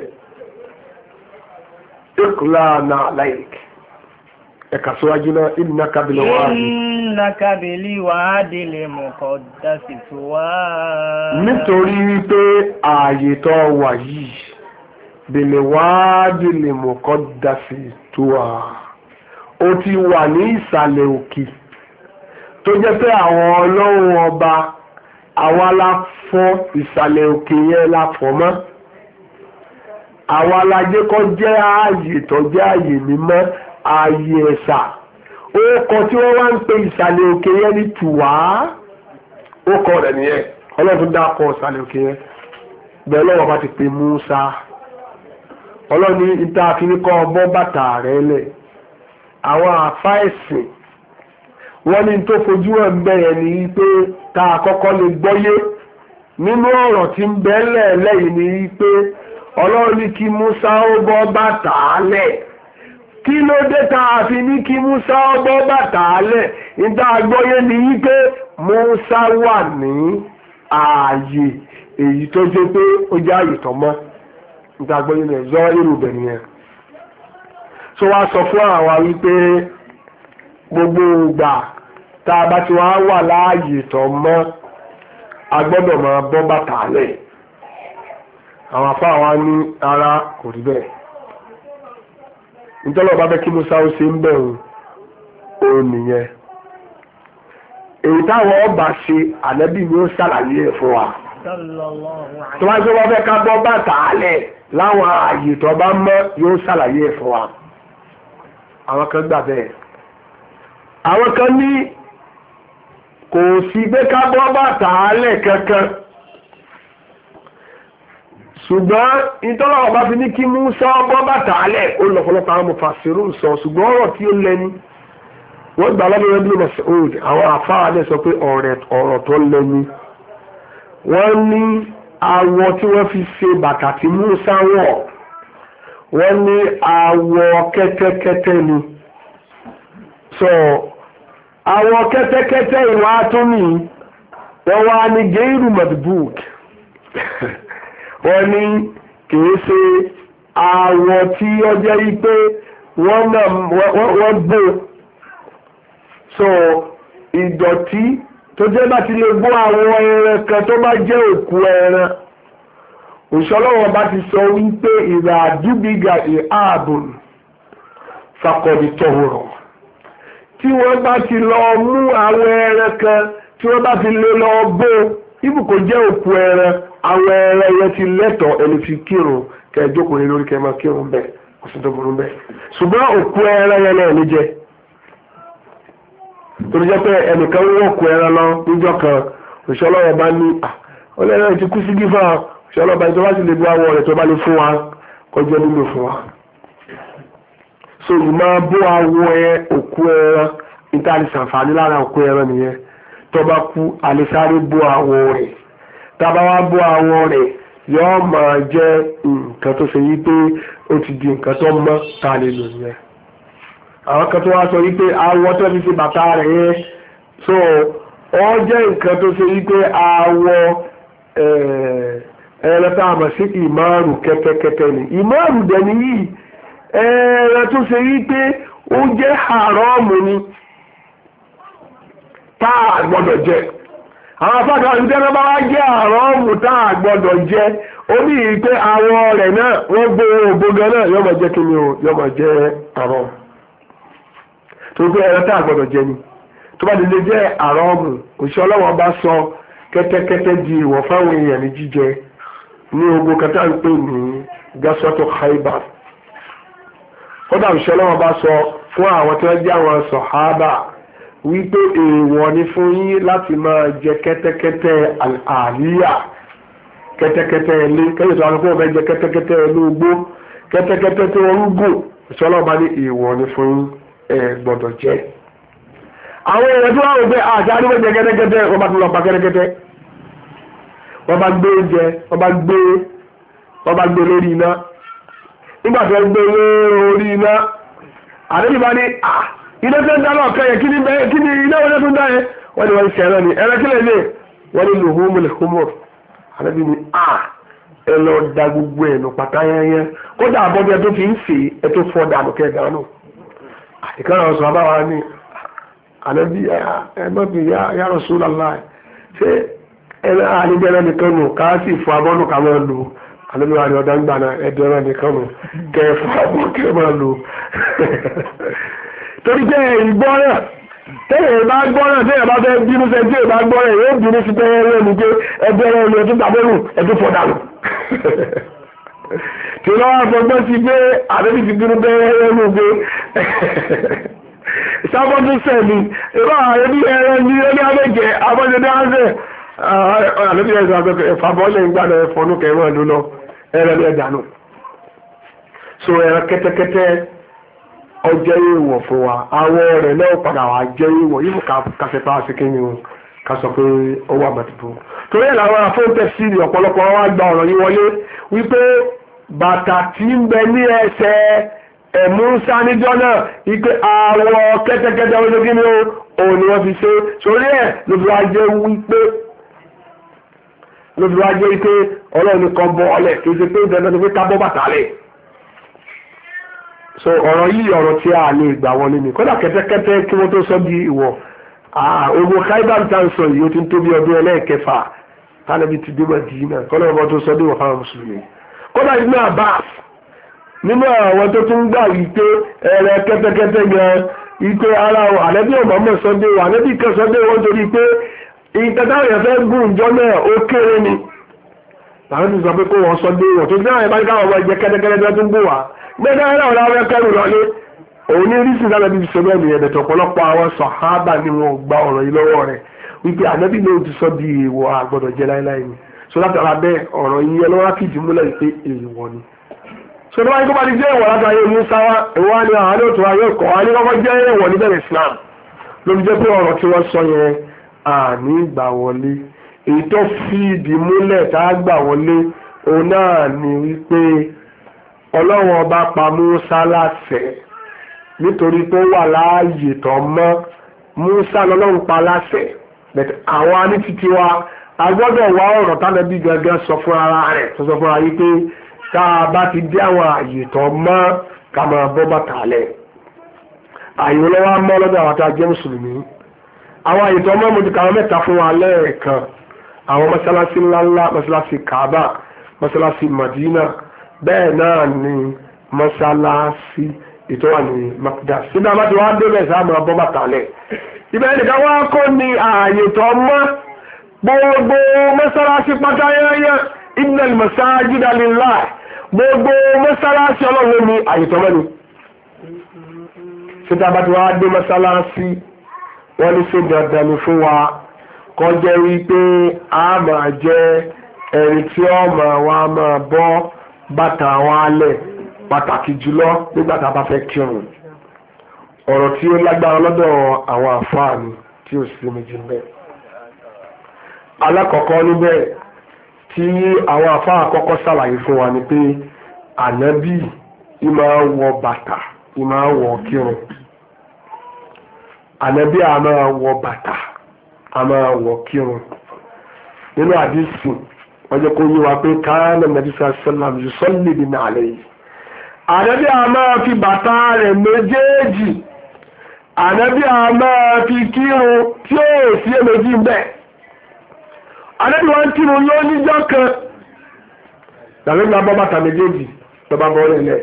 ikhla'na alayk ẹ̀ka síwájú náà innaka bil wadil muqaddasi tuwa. nítorí wípé ààyè tó wà yìí bil wadil muqaddasi tuwa ó ti wà ní ìsàlẹ̀ òkè tó jẹ́ pé àwọn Ọlọ́run ọba àwọn aláfọ́ ìsàlẹ̀ òkè yẹn láfọ́ mọ́ àwọn alájẹ́ kọ́ jẹ́ ààyè tó jẹ́ ààyè mímọ́ ààyè ẹ̀sà ókọ tí wọ́n wá ń pe ìsàlẹ̀ òkè yẹn ní tùwá ókọ rẹ̀ nìyẹn Ọlọ́run dákọ̀ ìsàlẹ̀ òkè yẹn bẹ́ẹ̀ lọ́wọ́ bá ti pe Musa Ọlọ́run ní ìta àfiníkọ́ ọbọ̀ bàtà rẹ̀ lẹ̀ àwọn àfá ẹ̀sìn wọ́n ní tó fojú ẹ̀ ń bẹ̀rẹ̀ ní pé ta àkọ́kọ́ lè gbọ́yé nínú ọ̀rọ̀ tí ń bẹ́ẹ̀lẹ̀ lẹ́yìn ní pé Ọlọ́run ní kí Musa ó bọ́ bàtà lẹ̀ kí ló dé ta àfi ní kí Musa ó bọ́ bàtà lẹ̀ ìta gbọ́yé ní pé Musa wà ní ààyè èyí tó jẹ́ pé ó jẹ́ ààyè tó mọ́ ìta gbọ́yé ní ẹ̀zọ́ irúbẹ̀ nìyẹn so wá sọ fún àwa wípé gbogbo ìgbà tá a bá ti wá wà láàyè tó mọ́ a gbọ́dọ̀ máa bọ́ bàtà lẹ̀ àwọn afá wa ní ara kò rí bẹ́ẹ̀ nítorí ọba bẹ́ kí Musa ó ṣe ń bẹ̀rù òun nìyẹn èyí táwọn ọba ṣe ànábì ni ó ṣàlàyé ẹ̀ fún wa tó wá sí wọ́n fẹ́ ká bọ́ bàtà lẹ̀ láwọn ààyè tó bá mọ́ yóò ṣàlàyé ẹ̀ fún wa àwọn kan gbà bẹ́ẹ̀ àwọn kan ní kò sí pé ká bọ́ bàtà lẹ̀ kankan ṣùgbọ́n ìtọ́lọ́wọ́ bá fi ní kí Musa bọ́ bàtà lẹ̀ ó lọ́pọ̀lọpọ̀ àwọn mufassirun sọ ṣùgbọ́n ọ̀rọ̀ tí ó lẹ́ni wọ́n gbà lọ́dọ̀ Ibn Mas'ud àwọn àfáà lè sọ pé ọ̀rọ̀ tó lẹ́ni wọ́n ní awọ tí wọ́n fi ṣe bàtà tí Musa wọ̀ wọ́n ní awọ kẹ́tẹ́kẹ́tẹ́ ni so àwọn kẹ́tẹ́kẹ́tẹ́ ìwà atúnmí wọ́n wá ní gẹ́rù madbuk wọ́n ní kìí ṣe àwọ̀ tí ó jẹ́ wípé wọ́n bò so ìdọ̀tí tó jẹ́ bá ti lè gbọ́ àwọn ẹran kan tó bá jẹ́ òkú ẹran òṣèlọ́wọ́ bá ti sọ wípé ìrà àdúgbìgà ìhàbùn fakọ̀dì tọ̀wọ̀rọ̀ tí wọ́n bá ti lọ mú àwọn ẹran kan tí wọ́n bá ti lè lọ bó ibùkún jẹ́ òkú ẹran àwọn ẹran yẹn ti lẹ́tọ̀ọ́ ẹni fi kírun kẹjọkùn ní lórí kẹma kírun bẹ́ẹ̀ kò sí tó burú bẹ́ẹ̀ ṣùgbọ́n òkú ẹran yẹn náà ní jẹ torí jẹ́ pé ẹnìkan wọ́n òkú ẹran lọ níjọ́ kan òṣèlọ́wọ́ bá ní ọlẹ́rìn ti kú sí gífà òṣèlọ́wọ́ tó bá sì lè bu awọ rẹ̀ tó bá lè fún wa kọjọ́ nílò fún wa so ìmọ̀ bó awọ òkú ẹran níta lè ṣàǹfààní lára òkú ẹran nìyẹn tó bá kú alẹ́sáré bó awọ rẹ̀ tábà wá bó awọ rẹ̀ yóò máa jẹ́ nǹkan tó ṣe yí pé ó ti di nǹkan tó mọ́ tá a lè lò yẹn àwọn kan tó wá sọ wípé awọ tó fi ṣe bàtà rẹ̀ yẹn so ó jẹ́ nǹkan tó ṣe wípé awọ ẹran tá a mọ̀ sí ìmáàrù kẹ́tẹ́kẹ́tẹ́ ni ìmáàrù dẹ̀ ni yìí ẹran tó ṣe wípé ó jẹ́ haramu ni tá a gbọ́dọ̀ jẹ àwọn afáàkà ìjọba bá wá jẹ́ haramu tá a gbọ́dọ̀ jẹ ó ní pé awọ rẹ̀ náà wọ́n gbé ògbógan náà yọ́mọ̀ jẹ́ kí ni o yọ́mọ̀ jẹ́ haramu tó gbé ẹran tá a gbọ́dọ̀ jẹ ni tó bá lè jẹ́ haramu òṣìṣẹ́ ọlọ́wọ́ bá sọ kẹ́tẹ́kẹ́tẹ́ di ìwọ̀ fáwọn èèyàn ní jíjẹ ní ogun kẹta ń pè ní gaswato Khaybar kódà òṣìṣẹ́ ọlọ́wọ́ bá sọ fún àwọn tí wọ́n jẹ́ àwọn sọ̀hábà wípé èèwọ̀ ni fún yín láti máa jẹ kẹ́tẹ́kẹ́tẹ́ àlíyà kẹ́tẹ́kẹ́tẹ́ ilé kẹ́yìn tó wà fún ọ̀fẹ́ jẹ kẹ́tẹ́kẹ́tẹ́ olóògbó kẹ́tẹ́kẹ́tẹ́ tó orúgbò òṣìṣẹ́ ọlọ́wọ́ bá ní èèwọ̀ ni fún yín gbọ́dọ̀ jẹ àwọn èèyàn tó wà wọ́n pé àti àdúgbò jẹ kẹ́tẹ́kẹ́tẹ́ wọ́n bá tún lọ pa kẹ́tẹ́kẹ́tẹ́ wọ́n bá gbé oúnjẹ wọ́n bá gbé lórí iná nígbà tó gbé lórí iná àdébí bá ní iná tó ń dáná ọ̀kẹ́yẹ kí ni iná wọlé tó ń dáyẹ wọ́n ni wọ́n ń ṣe ẹ̀rọ ni ẹ̀rọ kílẹ̀ lè wọ́n ni lùhùmùlẹ̀ húmọ̀ àdébí ni ẹ lọ da gbogbo ẹ̀ nù pàtà yẹnyẹn kódà àbọ̀dẹ tó fi ń fè é tó fọ́ dànù kẹ́ dànù ìkànnì ọ̀sán àbáwá ni àdébí ẹ̀mọ́bí ya Rasulullah ṣé ẹ̀rọ àdébẹ̀rẹ̀ nìkan nù ká sì fọ abọ́nù ká máa lò àlọ́lọ́wà ni ọ̀dá ń gbà náà ẹ̀dẹ̀rẹ̀ nìkan nù kẹ́ fọ abọ́ kẹ́ máa lò torí jẹ́ ìgbọ́ràn tẹ́lẹ̀ bá gbọ́ràn tẹ́lẹ̀ bá fẹ́ bínú sẹ́ tí ìbá gbọ́ràn yóò bínú sí tẹ́lẹ̀ rẹ̀ ní pé ẹgbẹ́rẹ̀ ẹni ẹtún tàbẹ́rù ẹtún fọ̀dànù tí lọ́wọ́ àfọgbọ́n ti gbé àdébí ti bínú tẹ́lẹ̀ rẹ̀ ní pé sábọ́dú sẹ́ni ìbá àrẹ́bí ẹran ní ẹni abẹ́jẹ́ abọ́jẹ́dẹ́ ánsẹ̀ àrẹ́bí ẹ̀fàbọ́lẹ̀ ìgbàdọ̀ ẹ̀fọ́nú kẹrán ló lọ ẹran ẹ̀dànù so ẹran kẹ́tẹ́kẹ́tẹ́ ọjẹ́ ìwọ̀ fún wa àwọn rẹ̀ náà padà wà jẹ́ ìwọ̀ yìí kàṣẹpá síkí ni ká sọ pé ó wà mọ̀tìbò torí ẹ̀ làwọn afọ́ntẹ̀ sí ní ọ̀pọ̀lọpọ̀ wa gba ọ̀rọ̀ yìí wọlé wípé bàtà tí ń bẹ ní ẹsẹ̀ Mùsá níjọ́ náà wípé àwọ̀ kẹ́tẹ́kẹ́tẹ́ ọjọ́ kí ni òun ni wọ́n fi ṣe sórí ẹ̀ ló fi wá jẹ́ wípé ọlọ́run nìkan bọ́ ọlẹ̀ kì í ṣe pé ìdáná ni pé ká bọ́ bàtà lẹ̀ so ọ̀rọ̀ yìí ọ̀rọ̀ tí a lè gbà wọlé ni kódà kẹ́tẹ́kẹ́tẹ́ kí wọ́n tó sọ di ìwọ̀ ogun Khaybar tá ń sọ yìí ó ti ń tóbi ọdún ẹlẹ́ẹ̀kẹfà tánàbí ti dé Mádínà kọ́lọ́ ọmọ tó sọ dé ìwọ̀ fáwọn mùsùlùmí kódà Ibn Abbas nínú àwọn tó tún gbà wípé ẹ̀rẹ̀ kẹ́tẹ́kẹ́tẹ́ yẹn wípé ara àlẹ́bí ọ̀mọ́mọ́ sọdé wà àlẹ́bí kan sọdé wọn torí pé ìtẹ́tà yẹn fẹ́ gùn jọ náà ó kéré ni làwọn ti sọ pé kó wọn sọdé wọn tó dáhùn ìbá káwọn ọmọ ẹgbẹ́ kẹ́tẹ́kẹ́tẹ́ tó ń gbò wá gbẹ́dẹ́ ẹ̀rọ ọ̀la ọ̀rẹ́ kẹrù lọlé òun ní rísì lára bíi sọ bẹ́ẹ̀ nìyẹn bẹ̀tọ̀ ọ̀pọ̀lọpọ̀ àwọn sàhábà ni wọn gba ọ̀rọ̀ yìí lọ́wọ́ rẹ̀ wípé ànábì ló ti sọ di èèwọ̀ àgbọ̀dọ̀ jẹ láíláí ni so látara bẹ́ẹ̀ ọ̀rọ̀ yìí ẹ lọ́wọ́ fìdí múlẹ̀ pé èèwọ̀ ni so ní wáyé kó bá ti jẹ́ èèwọ̀ látara yóò mú sáwá èèwọ̀ ni àwọn àlọ́ tó wá yóò kọ́ àní kọ́kọ́ jẹ́ èèwọ̀ níbẹ̀rẹ̀ Islam ló fi jẹ́ pé ọ̀rọ̀ tí wọ́n sọ yẹn àní gbà wọlé èyí tó fìdí múlẹ̀ tá a gbà wọlé òun náà ni wípé ọlọ́run ọba pa Mùsá láṣẹ nítorí pé ó wà láàyè tó mọ́. Musa lọ́lọ́run pa láṣẹ àwọn anítítí wa a gbọ́dọ̀ wá ọ̀rọ̀ tánàbí gangan sọ fún ara rẹ̀ tó sọ fún ara yìí pé tá a bá ti dé àwọn àyè tó mọ́ ká máa bọ́ bàtà lẹ̀. àyè lọ́wọ́ mọ́ lọ́dọ̀ àwọn tá a jẹ́ mùsùlùmí. àwọn àyè tó mọ́ mo ti kà wọ́n mẹ́ta fún wa lẹ́ẹ̀kan. àwọn mọ́sálásí ńláńlá, mọ́sálásí Kaaba, mọ́sálásí Madina, bẹ́ẹ̀ náà ni mọ́sálásí ètò wà ní Makdas. síbi àmà tí wọ́n á débẹ̀ sáà máa bọ́ bàtà lẹ̀. ibẹ̀ nìkan wá kó ní ààyè tó mọ́ gbogbo mọ́sálásí pátáyáyá innal masajida lillah gbogbo mọ́sálásí ọlọ́run ní ààyè tó mọ́ ni. síbi àmà tí wọ́n á dé mọ́sálásí wọ́n ní ṣe dandan ni fún wa kó jẹ́ wípé a máa jẹ́ ẹni tí ó máa bọ́ bàtà wa lẹ̀ pàtàkì jùlọ nígbà tá a bá fẹ́ kírun. ọ̀rọ̀ tí ó lágbára lọ́dọ̀ àwọn àfáàní tí ó sì méjì bẹ́ẹ̀. alákọ̀ọ́kọ́ níbẹ̀ tí àwọn àfáà àkọ́kọ́ ṣàlàyé fún wa ni pé ànábì máa wọ bàtà máa wọ kírun. ànábì a máa wọ bàtà a máa wọ kírun. nínú àdìsí wọ́n jẹ́ kó yé wa pé káánà nàbí sallam yusalli bin alayhi. ànábì a máa fi bàtà rẹ̀ méjèèjì ànábì a máa fi kírun tí ó sí èméjì ń bẹ̀. ànábì wọn kírun ló níjọ́ kan làwọn ìgbà bọ́ bàtà méjèèjì ló bá bọ́ lẹ́lẹ̀.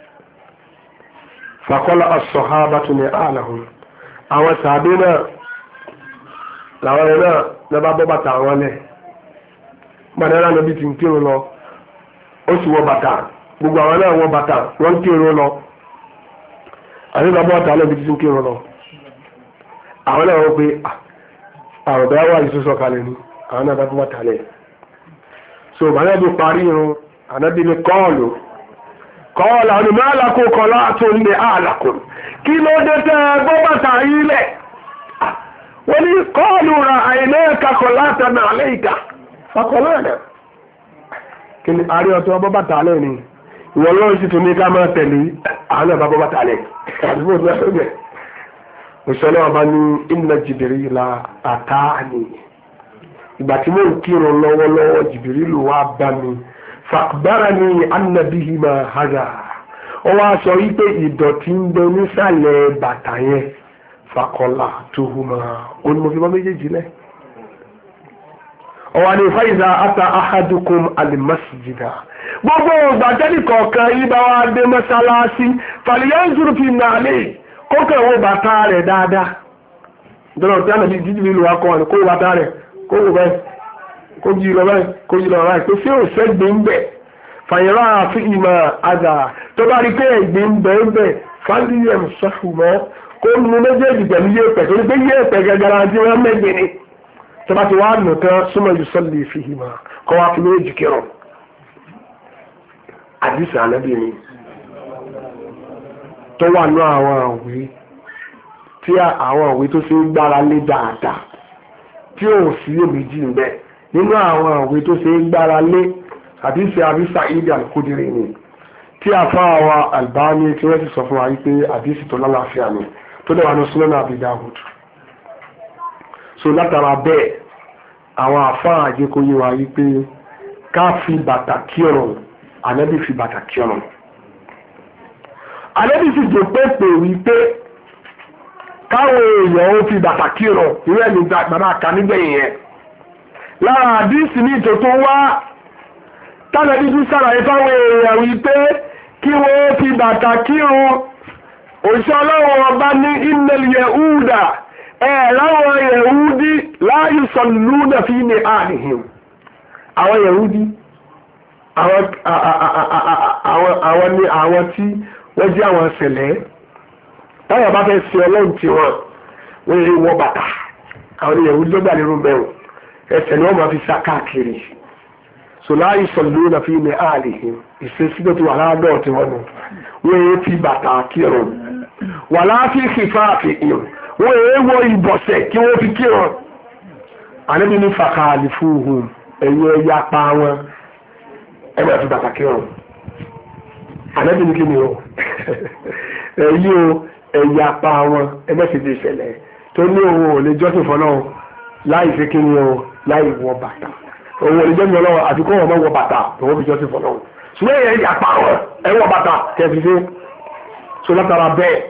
faqala as-sahabatu li a'lahum àwọn sàbí náà làwọn rẹ̀ náà ló bá bọ́ bàtà wọn lẹ̀. gbàdúrà nàbí ti ń kírun lọ ó sì wọ bàtà gbogbo àwọn náà wọ bàtà wọ́n ń kírun lọ. àti bàbá ọ̀tà lẹ́bi tí ń kírun lọ. àwọn náà wọ́n pé àrùn bẹ́ẹ̀ wà yìí sọ́sọ́ kalẹ̀ ni àwọn náà bá bọ́ bàtà lẹ̀. so bàbá bí parí irun ànábì ní kọ́ọ̀lù àwọn ènìyàn alákò kan láàtò ilé àlàkò kí ló dé tẹ́ gbọ́ bàtà yìí lẹ̀. wọ́n ní kọ́ọ̀lù ra àìlẹ́ẹ̀ka kan látàná àlẹ́ ìka fakọ̀lẹ́ẹ̀dẹ̀ kí ni àrí ọ̀tọ́ bọ́ bàtà lẹ̀ ni ìwọ̀n lọ́rùn sí tún ní ká máa tẹ̀lé àwọn ọba bọ́ bàtà lẹ̀ àdúgbò ní ọ̀sẹ̀ òṣèlú ọba ní inna Jibrila àtàní ìgbà tí mo ń kírun lọ́wọ́lọ́wọ́ Jibril wá bá mi fàkbárani anna bihima hadha ó wá sọ wípé ìdọ̀tí ń bẹ nísàlẹ̀ bàtà yẹn fakọ̀lá tuhuma ó ní mo fi mọ́ méjèèjì lẹ̀. ọ̀wà ní fàyíza ata ahadukum alimasjida gbogbo ògbàjẹ́lì kọ̀ọ̀kan yí bá wá dé mọ́sálásí fàlìyànzúrù fi nàlẹ́ kókè wo bàtà rẹ̀ dáadáa. ìjọba tí a nàbí jíjì nílùú akọ ni kó wo bàtà rẹ̀ kó wo bẹ́ẹ̀ kó yí lọ báyìí kó yí lọ báyìí pé ṣé ò sẹ́gbẹ̀ ń bẹ̀ fàyẹ̀rọ àfi ìmọ̀ àdà tó bá rí pé ẹ̀gbẹ̀ ń bẹ̀ ń bẹ̀ fàlìyàn sọ́fùmọ́ kó nu méjèèjì pẹ̀lú yẹ̀pẹ̀ torí pé yẹ̀pẹ̀ gẹ́gẹ́rẹ́ àti wọn mẹ́gbẹ̀ ni tọba ti wá nù tán súnmọ́ yusalli fihima kọ́ wá fi méjì kírun. àdìsí ànábì ni tó wà ní àwọn àwé tí àwọn àwé tó ṣe ń gbára lé dáadáa tí ò sí èméjì ń bẹ nínú àwọn àwé tó ṣe ń gbára lé àdìsí Abi Sa'id al-Khudri ni tí àfáà wa Albani tí wọ́n ti sọ fún wa wípé àdìsí tó lálàáfíà ni tó dẹ̀ wà ní Sunan Abi Dawud. so látara bẹ́ẹ̀ àwọn àfáà àjẹkọyé wa wípé ká fi bàtà kírun ànábì fi bàtà kírun. ànábì sì jẹ́ pépè wípé káwọn èèyàn ó fi bàtà kírun ìwé ẹni gbàgbà ká nígbẹ̀yìn yẹn. lára àdísì ní ìtòtò wá tánàbí tún sàlàyé fáwọn èèyàn wípé kí wọ́n fi bàtà kírun. òṣìṣẹ́ ọlọ́run ọba ní innal yahuda láwọn yẹ̀húdí la yusalluna fi ni'alihim. àwọn yẹ̀húdí àwọn ni àwọn tí wọ́n jẹ́ àwọn ṣẹlẹ̀ táwọn bá fẹ́ ṣe ọlọ́run tí wọ́n lè wọ bàtà. àwọn yẹ̀húdí lọ́gbà lérò bẹ̀rù ẹsẹ̀ ni wọ́n máa fi sá káàkiri. so la yusalluna fi ni'alihim ìṣesígbó tí wà ládọ̀ tí wọ́n nù wọ́n yẹ fi bàtà kírun wala fi khifafihim wọ́n èé wọ ìbọ̀sẹ̀ kí wọ́n fi kí wọn. àníbi ní fàkàlì fúhùn ẹ̀yìn ẹ̀yà pa wọn ẹgbẹ́ fi bàtà kí wọn. àníbi ní kí ni o ẹ̀yìn o ẹ̀yà pa wọn ẹgbẹ́sìdì ìṣẹ̀lẹ̀ tó ní òun ò lè jọ́sìn fọ́lọ́run láì fi kí ni o láì wọ bàtà òun ò lè jọ́sìn fọ́lọ́run àti kó wọn mọ́ wọ bàtà òun fi jọ́sìn fọ́lọ́run ṣùgbọ́n ẹ̀yà pa wọn ẹ̀wọ̀ bàtà kẹfì sí so látara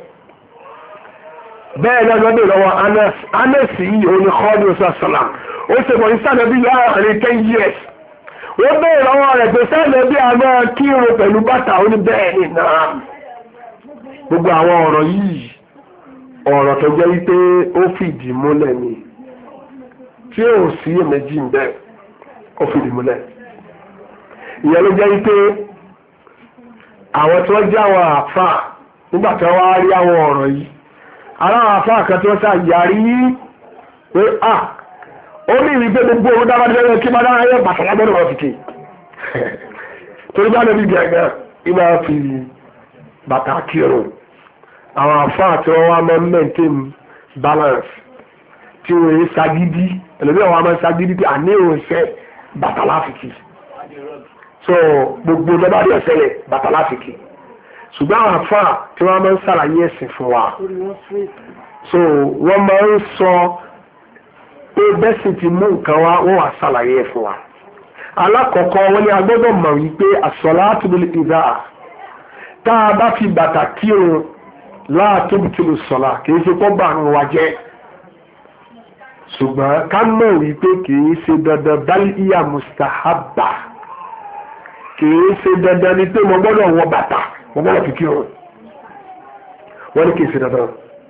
bẹ́ẹ̀ náà lọ́dọ̀ lọ́wọ́ Anas yìí òun ni kọ́ọ̀dù sàlám ó ṣe pọ̀ ní sànàbí láàrin 10 years wọ́n bẹ́ẹ̀ lọ́wọ́ rẹ̀ pé sànàbí àmọ́ kírun pẹ̀lú bàtà ó ní bẹ́ẹ̀ ni náà gbogbo àwọn ọ̀rọ̀ yìí ọ̀rọ̀ tó jẹ́ wípé ó fìdí múlẹ̀ ni tí ò sí èméjì ń bẹ ó fìdí múlẹ̀ ìyẹn ló jẹ́ wípé àwọn tí wọ́n jẹ́ àwọn àfà nígbà tí wọ́n wá rí àwọn ọ̀rọ̀ yìí aláwọ̀ àfà kan tí wọ́n sá yàrí pé ó ní ìrí pé gbogbo orú dábàdé kí máa dára yẹ bàtà lábẹ́rẹ̀ wọn fìkì torí bá lè bí gẹ̀ẹ́gẹ́ ìmọ̀ fi bàtà kírun àwọn àfáà tí wọ́n wá mọ́ maintain balance tí wọ́n yé sagidi ẹlòmíràn wọ́n máa sagidi pé àní ìròyìn bàtà láfìkì so gbogbo lọ́bàdí ọ̀sẹ̀lẹ̀ bàtà láfìkì ṣùgbọ́n àwọn àfáà tí wọ́n máa ń ṣàlàyé ẹ̀sìn fún wa so wọ́n máa ń sọ pé bẹ́sìn ti mú nǹkan wá wọ́n wà ṣàlàyé ẹ̀ fún wa alákọ̀ọ́kọ́ wọ́n ní a gbọ́dọ̀ mọ̀ wípé as-salatu bil-idhaa tá a bá fi bàtà kírun láàtúbùtùlù sọ̀lá kìí ṣe pọ́ bá àrùn wa jẹ́ ṣùgbọ́n ká mọ̀ wípé kìí ṣe dandan báyìíyà mustahabba kìí ṣe dandan ni pé mo gbọ́dọ̀ wọ bàtà mo gbọ́dọ̀ fi kírun wọ́n ní kìí ṣe dandan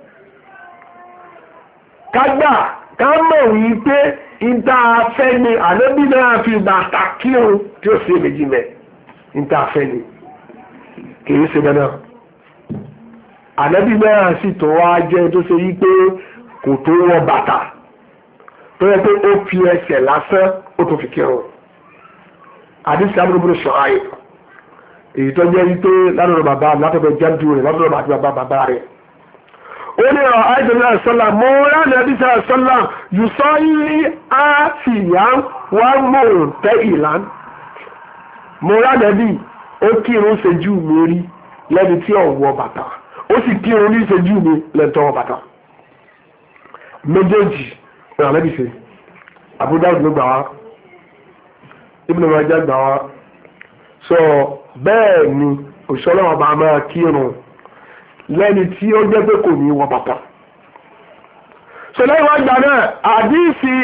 kágbà ká mọ̀ wípé ìta afẹ́ ni ànábì náà fi bàtà kírun tí ó ṣe méjì mẹ́ ìta afẹ́ ni kìí ṣe dandan ànábì náà sì tó wá jẹ́ tó ṣe yí pé kò tó wọ bàtà tó yẹ pé ó fi ẹsẹ̀ lásán ó tó fi kírun àdìsí amúlùmúlù ṣọ́ráyè èyí tó jẹ́ yí pé ládùúgbò bàbá látọ̀dọ̀ jáde rẹ̀ ládùúgbò àti bàbá rẹ̀ ó ní ọ̀ àìsàn àṣọlá mọ́ ránà àdìsí àṣọlá yùsọ́ yí àfìyà wà mọ̀ tẹ́ ìlànà mọ́ ránà bí ó kírun ṣojú mi rí lẹ́ni tí ò wọ bàtà ó sì kírun ní ṣojú mi lẹ́tọ́ wọ bàtà méjèèjì ọ̀rọ̀ àlẹ́bìṣe Abu Dawud ló gbà wá Ibn Majah gbà wá sọ bẹ́ẹ̀ ni òṣèlú ọba máa kírun lẹ́ni tí ó jẹ́ pé kò ní wọ bàtà so lẹ́yìn wá gbà náà àdíìsì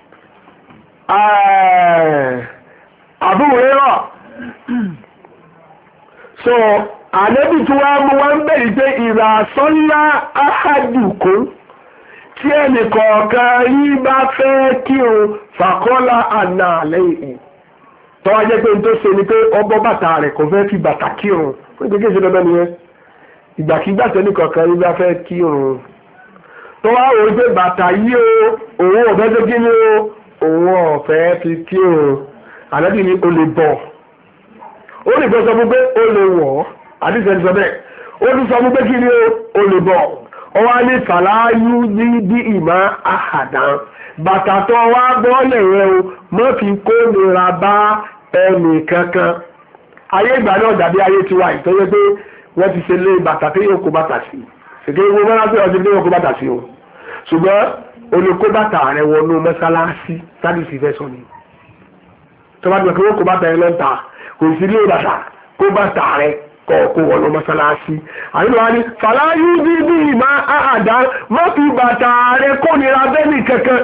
Abu Hurairah so ànábì tí wọ́n mú wọ́n bẹ̀rẹ̀ pé ìràsọ́lá ahadukum tí ẹnì kọ̀ọ̀kan yí bá fẹ́ kí o fàkọ́lá àná lẹ́yìn tó wá jẹ́ pé tó ṣe ni pé ọbọ̀ bàtà rẹ̀ kò fẹ́ fi bàtà kí o ó ní kéèké dandan nìyẹn ìgbàkigbà tẹ́nì kọ̀ọ̀kan yí bá fẹ́ kí o tó wá wò pé bàtà yí o òun ọ̀fẹ́ tó kí ni o òun ọ̀fẹ́ fi kí o ànábì ni o lè bọ̀ ó lè bọ́ sọ fún pé ó lè wọ̀ àdìsẹ́ni sọ bẹ́ẹ̀ ó tún sọ fún pé kí ni ó lè bọ̀ ọ wá ní fàlàyé ní bí ìmọ̀ àhàdán bàtà tó wá bọ́ọ̀lẹ̀ rẹ o mọ́ fi kó nira bá ẹnì kankan ayé ìgbà náà dàbí ayé tiwa ìtọ́jú pé wọ́n ti ṣe lé bàtà tí yóò kó bàtà sí ṣèké owó mọ́lá pé ọdún tí yóò kó bàtà sí o ṣùgbọ́n olùkó bàtà rẹ wọnú mọ́sálásí sádìsì fẹ́ sọ ni tó bá dùn kí wọ́n kó bàtà yẹn lọ́ta kò sí ilé bàtà kó bàtà rẹ kọ̀ọ̀kọ̀ wọ̀nà mọ́sálásí àyíwá ní fàláyú bí ìmá àdá mọ́ fi bàtà rẹ kó nira bẹ́ẹ̀ni kankan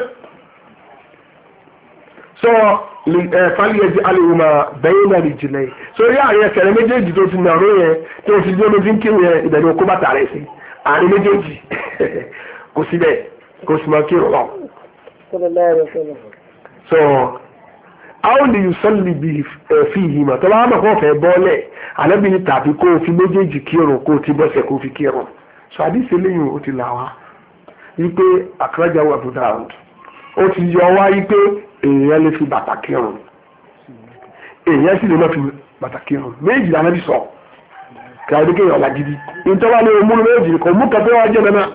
sọ fàlíyẹ̀jì alìwòmà bẹ́yìn náà jìnlẹ̀ sórí àárín ẹsẹ̀ méjèèjì tó ti nàró yẹn tó ti dé olóbi ń kírun yẹn ìbẹ̀rẹ̀ kó bàtà rẹ sí àárín méjèèjì kò síbẹ̀ kò sì máa kírun lọ. sọ àwọn lè sọ́lì bí fi ìhìmọ̀ tó bá mọ̀ kó fẹ́ bọ́ọ̀lẹ̀ alẹ́bìnrin tàbí kó fi méjèèjì kírun kó ti bọ́sẹ̀ kó fi kírun so àdíṣe lẹ́yìn ó ti là wá wípé àkàrájáwò Abu Dawud ó ti yọ wá wípé èèyàn lè fi bàtà kírun èèyàn sì lè má fi bàtà kírun méjì lànà bí sọ kàwé kéèyàn ọ̀la gidi ìtọ́wá ní omúlò méjì kò mú kẹfẹ́ wá jẹ́ mẹ́mẹ́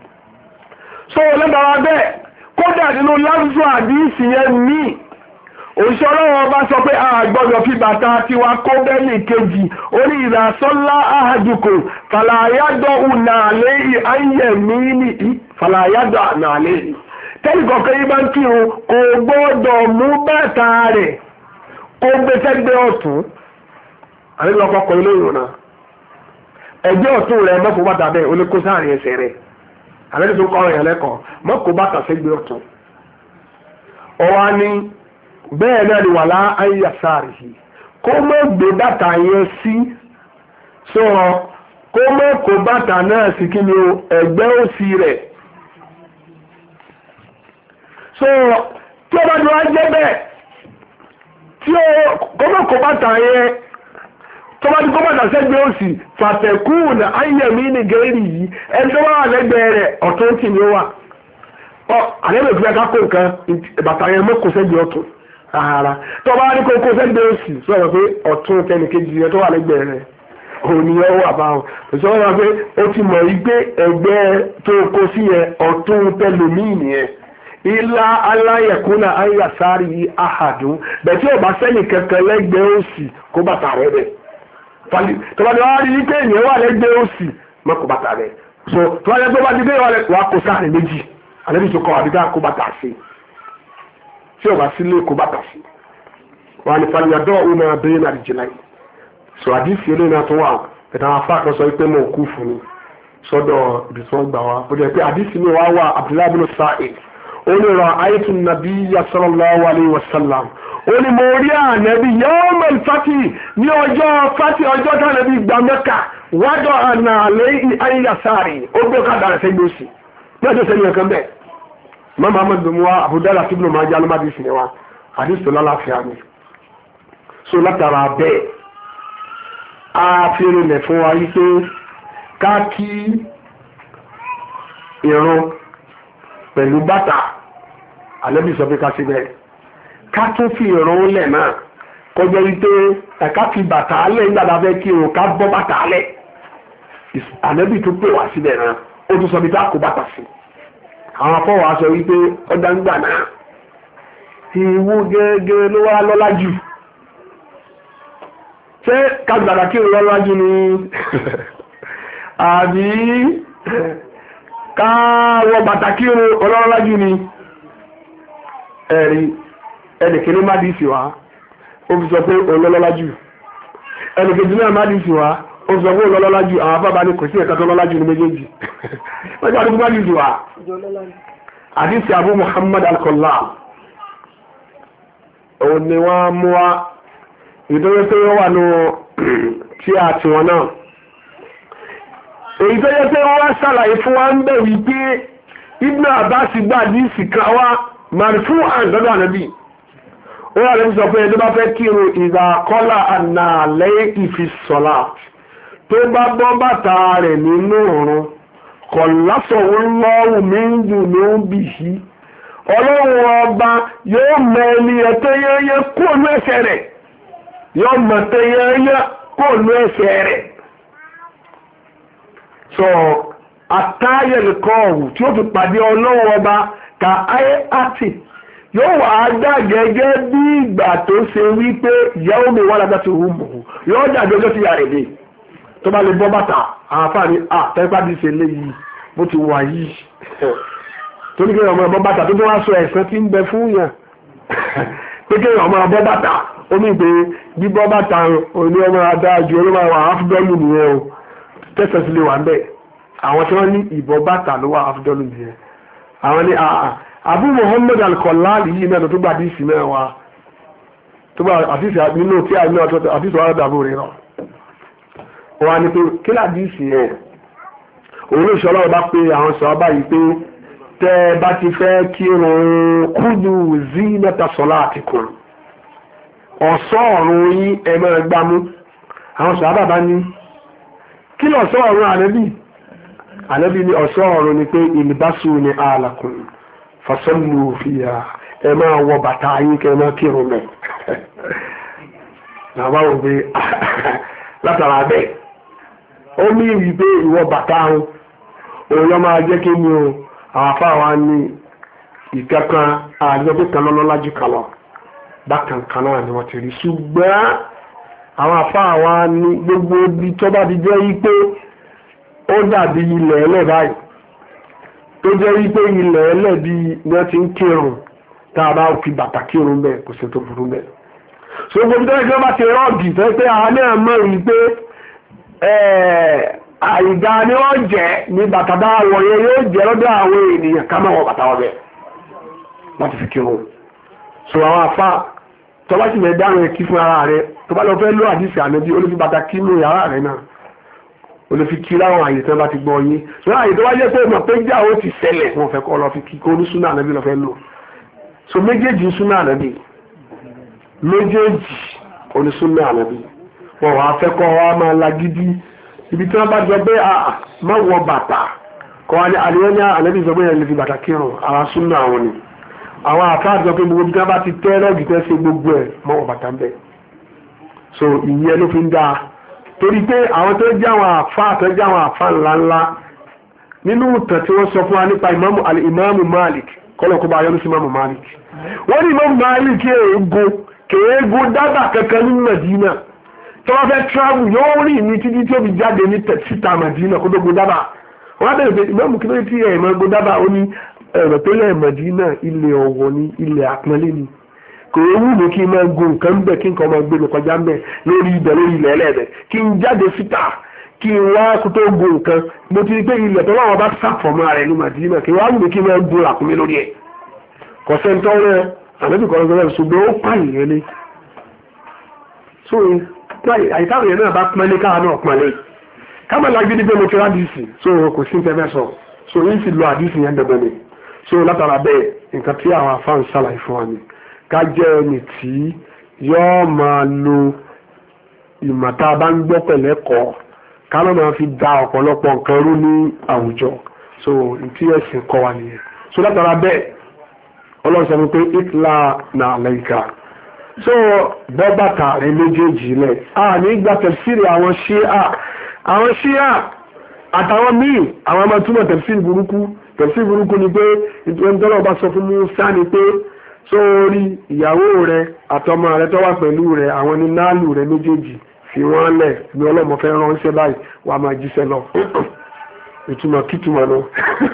so lẹ́bàá bẹ́ẹ̀ kódà nínú lásìsọ àdíṣe yẹn míì òṣìṣẹ́ ọlọ́wọ́ bá sọ pé a gbọ́dọ̀ fi bàtà tiwa kó bẹ́ẹ̀lì kejì orí ìrasọ́lá ahadùkù fàlàyádọ́ nàlẹ́ ayẹ̀mí ní fàlàyádọ́ nàlẹ́ tẹ́lifọ̀kẹ́ yí bá ń kírun kò gbọ́dọ̀ mú bàtà rẹ̀ kó gbé sẹ́gbẹ́ ọ̀tún àrílọ́kọ̀ọ́kọ̀ ilé ìrùnà ẹgbẹ́ ọ̀tún rẹ̀ mọ́kò bàtà bẹ́ẹ̀ ó lè kó sáàrin ẹsẹ̀ rẹ̀ àlẹ́ tó kọ́ ọ̀rìn ẹlẹ́kọ̀ọ́ mọ́kò bàtà sẹ́gbẹ́ ọ̀tún ọwá ní bẹ́ẹ̀ náà ni wà lá ayàsáàrì yìí kó mọ́ gbé bàtà yẹn sí sọ́rọ̀ kó mọ́ kó bàtà náà sí kí ni ẹgbẹ́ òsì rẹ̀ sọ́rọ̀ tí ó bá ti wá jẹ́ bẹ́ẹ̀ tí ó kó mọ́ kó bàtà yẹn tó bá ti kó bàtà sẹ́gbẹ́ òsì fàtẹ̀kùn ayẹ̀mí ní gẹ̀ẹ́rì yìí ẹni tó wà lẹ́gbẹ̀ẹ́ rẹ̀ ọ̀tún tì ní ó wà àlẹ́bẹ̀ fún ẹ̀ká kó nǹkan bàtà yẹn mọ́ kó sẹ́gbẹ́ ọ̀tún rárá tó bá ní kó kó sẹ́gbẹ́ òsì sọ̀rọ̀ pé ọ̀tún tẹnìkejì yẹn tó wà lẹ́gbẹ̀ẹ́ rẹ̀ òní ẹ̀ wà báwọn òṣìṣẹ́ wọn pé ó ti mọ̀ yí pé ẹgbẹ́ tó kó sí yẹn ọ̀tún tẹlòmíì nìyẹn ilá aláyẹ̀kúnà ayàsáàrì ahàdùn bẹ̀ tí ò bá sẹ́yìn kankan lẹ́gbẹ̀ẹ́ òsì kó bàtà rẹ̀ bẹ̀ tọ́ba ni wọ́n á rí i pé èèyàn wà lẹ́gbẹ̀ẹ́ òsì mọ́ kó bàtà rẹ̀ so tọ́ba ni wọ́n bá ti dé wà kó sáà méjì àlẹ́bí tó kọ́ àbíká kó bàtà sí tí ọba sílé kó bàtà sí wà ní faliyadọ́ ọ̀nà abẹ́rẹ́ náà jìnnà yìí so àdìsí ilé náà tó wà ẹ̀dá afá kan sọ pé mọ̀ kú fún mi sọ́dọ̀ ibi tí wọ́n gbà wá ó jẹ́ pé àdìsí mi wá wà Abdullahi bin Sa'id ó ní ra ayétun nabiyya sallallahu alayhi wa sallam ó ní mo rí ànábì yawmal fati ní ọjọ́ fati ọjọ́ tí ànábì gbà Mẹ́kà wádọ̀ àná àlẹ́ ayélujára ó gbé ọ̀kadà rẹ̀ sẹ́gbẹ́ òsì lọ́jọ́ sẹ́yìn ẹ̀kan bẹ́ẹ̀ mọ́mọ́ ahmed muwa abudulayi akíbùnú máa jẹ́ alúmọ́dé ìsìn wa àdìsí tó lálàáfíà ni so látara bẹ́ẹ̀ a fi rinlẹ̀ fún wa yí pé ká kí ìrun pẹ̀lú bàtà ànábì sọ pé ká sí bẹ́ẹ̀ ká tún fi ìrun lẹ̀ náà kọjá wípé ẹ̀ka fi bàtà alẹ́ nígbàdá fẹ́ kí ìrun ká bọ́ bàtà alẹ́ ànábì tó pè wá síbẹ̀ náà ó tún sọ bí tá kó bàtà sí àwọn afọwọ́ aṣọ wípé ọ̀dà ń gbà náà ìwú gẹ́gẹ́ ló wá lọ́lá jù ṣé kágbàdà kí òun lọ́lá jù ni àbí káwọ bàtà kí òun ọlọ́lá jù ni ẹ̀rí ẹnìkejì má dìísì wá ó fi sọ pé òun lọ́lá jù ẹnìkejì náà má dìísì wá ó sọ pé òun lọ́lá jù àwọn afábá ní kò sí ẹ̀ka tó lọ́lá jù ní méjèèjì wọ́n jẹ́ àdúgbò má dìísì wá àdìsí Abu Muhammad al-Khallal òun ni wọ́n mú wá ìdọ́wẹ́ pé wọ́n wà ní tí a ti wọn náà èyí tó yẹ pé wọ́n wá ṣàlàyé fún wa ń bẹ̀ wípé Ibn Abbas gba àdìsí kan wá màrìfú àǹdọ́dọ̀ ànábì ó wà lẹ́nu sọ pé ẹni bá fẹ́ kírun ìgbà kọ́là àná àlẹ́ ìfisọ̀lá tó bá bọ́ bàtà rẹ̀ nínú ọ̀run kọ̀lásọ̀wọ́ lọ́wọ́ méjì ló ń bì sí ọlọ́run ọba yóò mọ ẹni ẹ̀tẹ́yẹyẹ kóònù ẹsẹ̀ rẹ̀ yóò mọ ẹ̀tẹ́yẹyẹ kóònù ẹsẹ̀ rẹ̀ sọ àtàyẹ̀lẹ̀kọ́ọ̀wù tí ó fi pàdé ọlọ́run ọba ka ayé àti yóò wà á dá gẹ́gẹ́ bí ìgbà tó ṣe wípé ìyàwó mi wà lábẹ́ tó wù mọ̀ yóò dàbí ọjọ́ sí yàrá èdè tó bá lè bọ́ bàtà àǹfààní àtẹ́gbàdì ṣe léyìí bó ti wà yìí tó ní kí ọmọ ọmọ bàtà tó tó wá sọ ẹ̀sán tí ń bẹ fún yàn pé kí ọmọ ọmọ bàtà ó ní pé bíbọ́ bàtà òní ọmọ adájú olómọ àwọn àfúdọ́lù nìyẹn o tẹ́sẹ̀ sí lè wà ń bẹ̀ àwọn tí wọ́n ní ìbọ̀ bàtà ló wà àfúdọ́lù nìyẹn àwọn ní Abu Muhammad al-Khallal yìí náà tó gbà díìsì náà wá tó bá àfíìsì nínú tí a ní ọ̀tọ̀ àfíìsì wà dàbò rẹ̀ náà wọ́n á ní pé kí ládìísì yẹn òun ló ṣọlọ́wọ́ bá pé àwọn sọ̀rọ̀ báyìí pé tẹ́ bá ti fẹ́ kírun kúdù zinata salatikum ọ̀ṣọ́ ọ̀run yín ẹ máa gbámú àwọn sọ̀rọ̀ bàbá ní kí lọ̀ṣọ́ ọ̀run ànábì ní ọ̀ṣọ́ ọ̀run ni pé ìlbásù ní àlàkùn fasallu fiha ẹ máa wọ bàtà yín kẹ máa kírun mẹ́ nàbá wò pé látara bẹ́ẹ̀ ó ní ìwé pé ìwọ bàtà òun lọ máa jẹ́ kí ni o àwọn afáwa ní ìkẹ́kan àjọ pé kan lọ́lọ́lá jù kan lọ bákan kan náà ni wọ́n ti rí ṣùgbọ́n àwọn àfáà wa ní gbogbo ibi tó bá ti jẹ́ wípé ó dàbí ilẹ̀ ẹlẹ́ báyìí tó jẹ́ wípé ilẹ̀ ẹlẹ́ bí wọ́n ti ń kírun tá a bá fi bàtà kírun bẹ́ẹ̀ kò sí tó burú bẹ́ẹ̀. so gbogbo tó yẹ kí wọ́n bá ti rọ́ọ̀gì tó yẹ pé àwọn náà mọ̀ wípé àìdá ni wọ́n jẹ́ ní bàtà bá wọ̀ yẹn yóò jẹ́ lọ́dọ̀ àwọn ènìyàn ká máa wọ bàtà wọ̀ bẹ́ẹ̀ wọ́n ti fi kírun. so àwọn àfáà tó bá sì lè dáhùn ẹkí fún ara rẹ̀ tó bá lọ fẹ́ lọ àdìsí ànábì olófi bàtà kí nù yàrá rẹ̀ náà olófi kí láwọn àyè tí wọ́n bá ti gbọ́ yé so àyè tó bá jẹ́ pé mọ̀ pé jà ó ti ṣẹlẹ̀ wọ́n fẹ́ kọ́ lọ fi kí kó ní súnà ànábì lọ fẹ́ lò so méjèèjì súnà ànábì méjèèjì oní súnà ànábì wọ́n wàá fẹ́ kọ́ wa máa lagídí ibi tí wọ́n bá jọ pé má wọ bàtà kọ́ wa ní àlẹ́yìn ànábì sọ pé yẹn lè fi bàtà kírun ara súnà àwọn ni àwọn àfáàjọ pé gbogbo bí wọ́n bá ti tẹ́ lọ́gì tẹ́ ṣe gbogbo ẹ̀ mọ́wọ́ bàtà ń bẹ̀ so ìyẹn ló fi ń dáa torí pé àwọn tó jẹ́ àwọn àfáà tó jẹ́ àwọn àfáà ńláńlá nínú ìtàn tí wọ́n sọ fún wa nípa ìmáàmù Malik kọ́lọ̀kọ́ bá yọ́nú sí ìmáàmù Malik wọ́n ní ìmáàmù Malik kéègùn dábàá kankan ní Madina tó wọ́n fẹ́ travel yóò rí ní títí tí ó fi jáde ní síta Madina kó tó gun dábàá wọ́n á bẹ̀rẹ̀ pé ìmáàmù kí ló ti ẹ̀ máa gun dábàá ó ní ẹ̀rọ tó lẹ̀ Mẹ̀dínà ilẹ̀ ọ̀wọ̀ ni ilẹ̀ àpọ́nlé ni kò ewu mi kí n máa gun nǹkan bẹ̀ kí nǹkan máa gbé mi kọjá bẹ̀ lórí ibẹ̀ lórí ilẹ̀ ẹlẹ́bẹ̀ kí n jáde síta kí n wá kó tó gun nǹkan mo ti rí pé ilẹ̀ tó láwọn bá sàfọ̀mọ́ rẹ̀ ní Mẹ̀dínà kí wọ́n á wù mí kí n máa gun àkúnmí lórí ẹ̀ kọ̀sẹ́ntọ́ rẹ̀ àlẹ́bí kọ̀ọ̀sẹ̀ ṣùgbọ́n ó pààyàn ní so àìtáwọn yẹn náà bá pọ́nlé káwa náà pọ́nlé káwọn lágbídí pé mo ti rádìsì so kò sí nǹkan fẹ́ sọ so yín sì lo àdìsì yẹn dandan ni so látara bẹ́ẹ̀ nǹkan tí àwọn afáàn ṣàlàyé fún wa ni ká jẹ́ ẹni tí yóò máa lo ìmọ̀ tá a bá ń gbọ́ pẹ̀lẹ́kọ̀ọ́ ká ló máa fi da ọ̀pọ̀lọpọ̀ nǹkan rú ní àwùjọ so tí ẹ̀sìn kọ́ wa nìyẹn so látara bẹ́ẹ̀ ọlọ́run sọ pé ìtìlá nà àlẹ́yìká so bọ́ bàtà rẹ̀ méjèèjì lẹ̀ ní gba tẹ̀síìrì àwọn ṣíà àtàwọn míì àwọn ọmọ túmọ̀ tẹ̀síìrì burúkú ni pé ìtọ́lọ́ bá sọ fún Musa ni pé sórí ìyàwó rẹ̀ àtọmọ rẹ̀ tó wà pẹ̀lú rẹ̀ àwọn ní náàlù rẹ̀ méjèèjì fi wọ́n lẹ̀ ní ọlọ́mọ fẹ́ ránṣẹ́ báyìí wà máa jíṣẹ́ lọ ìtumọ̀ kìtumọ̀ lọ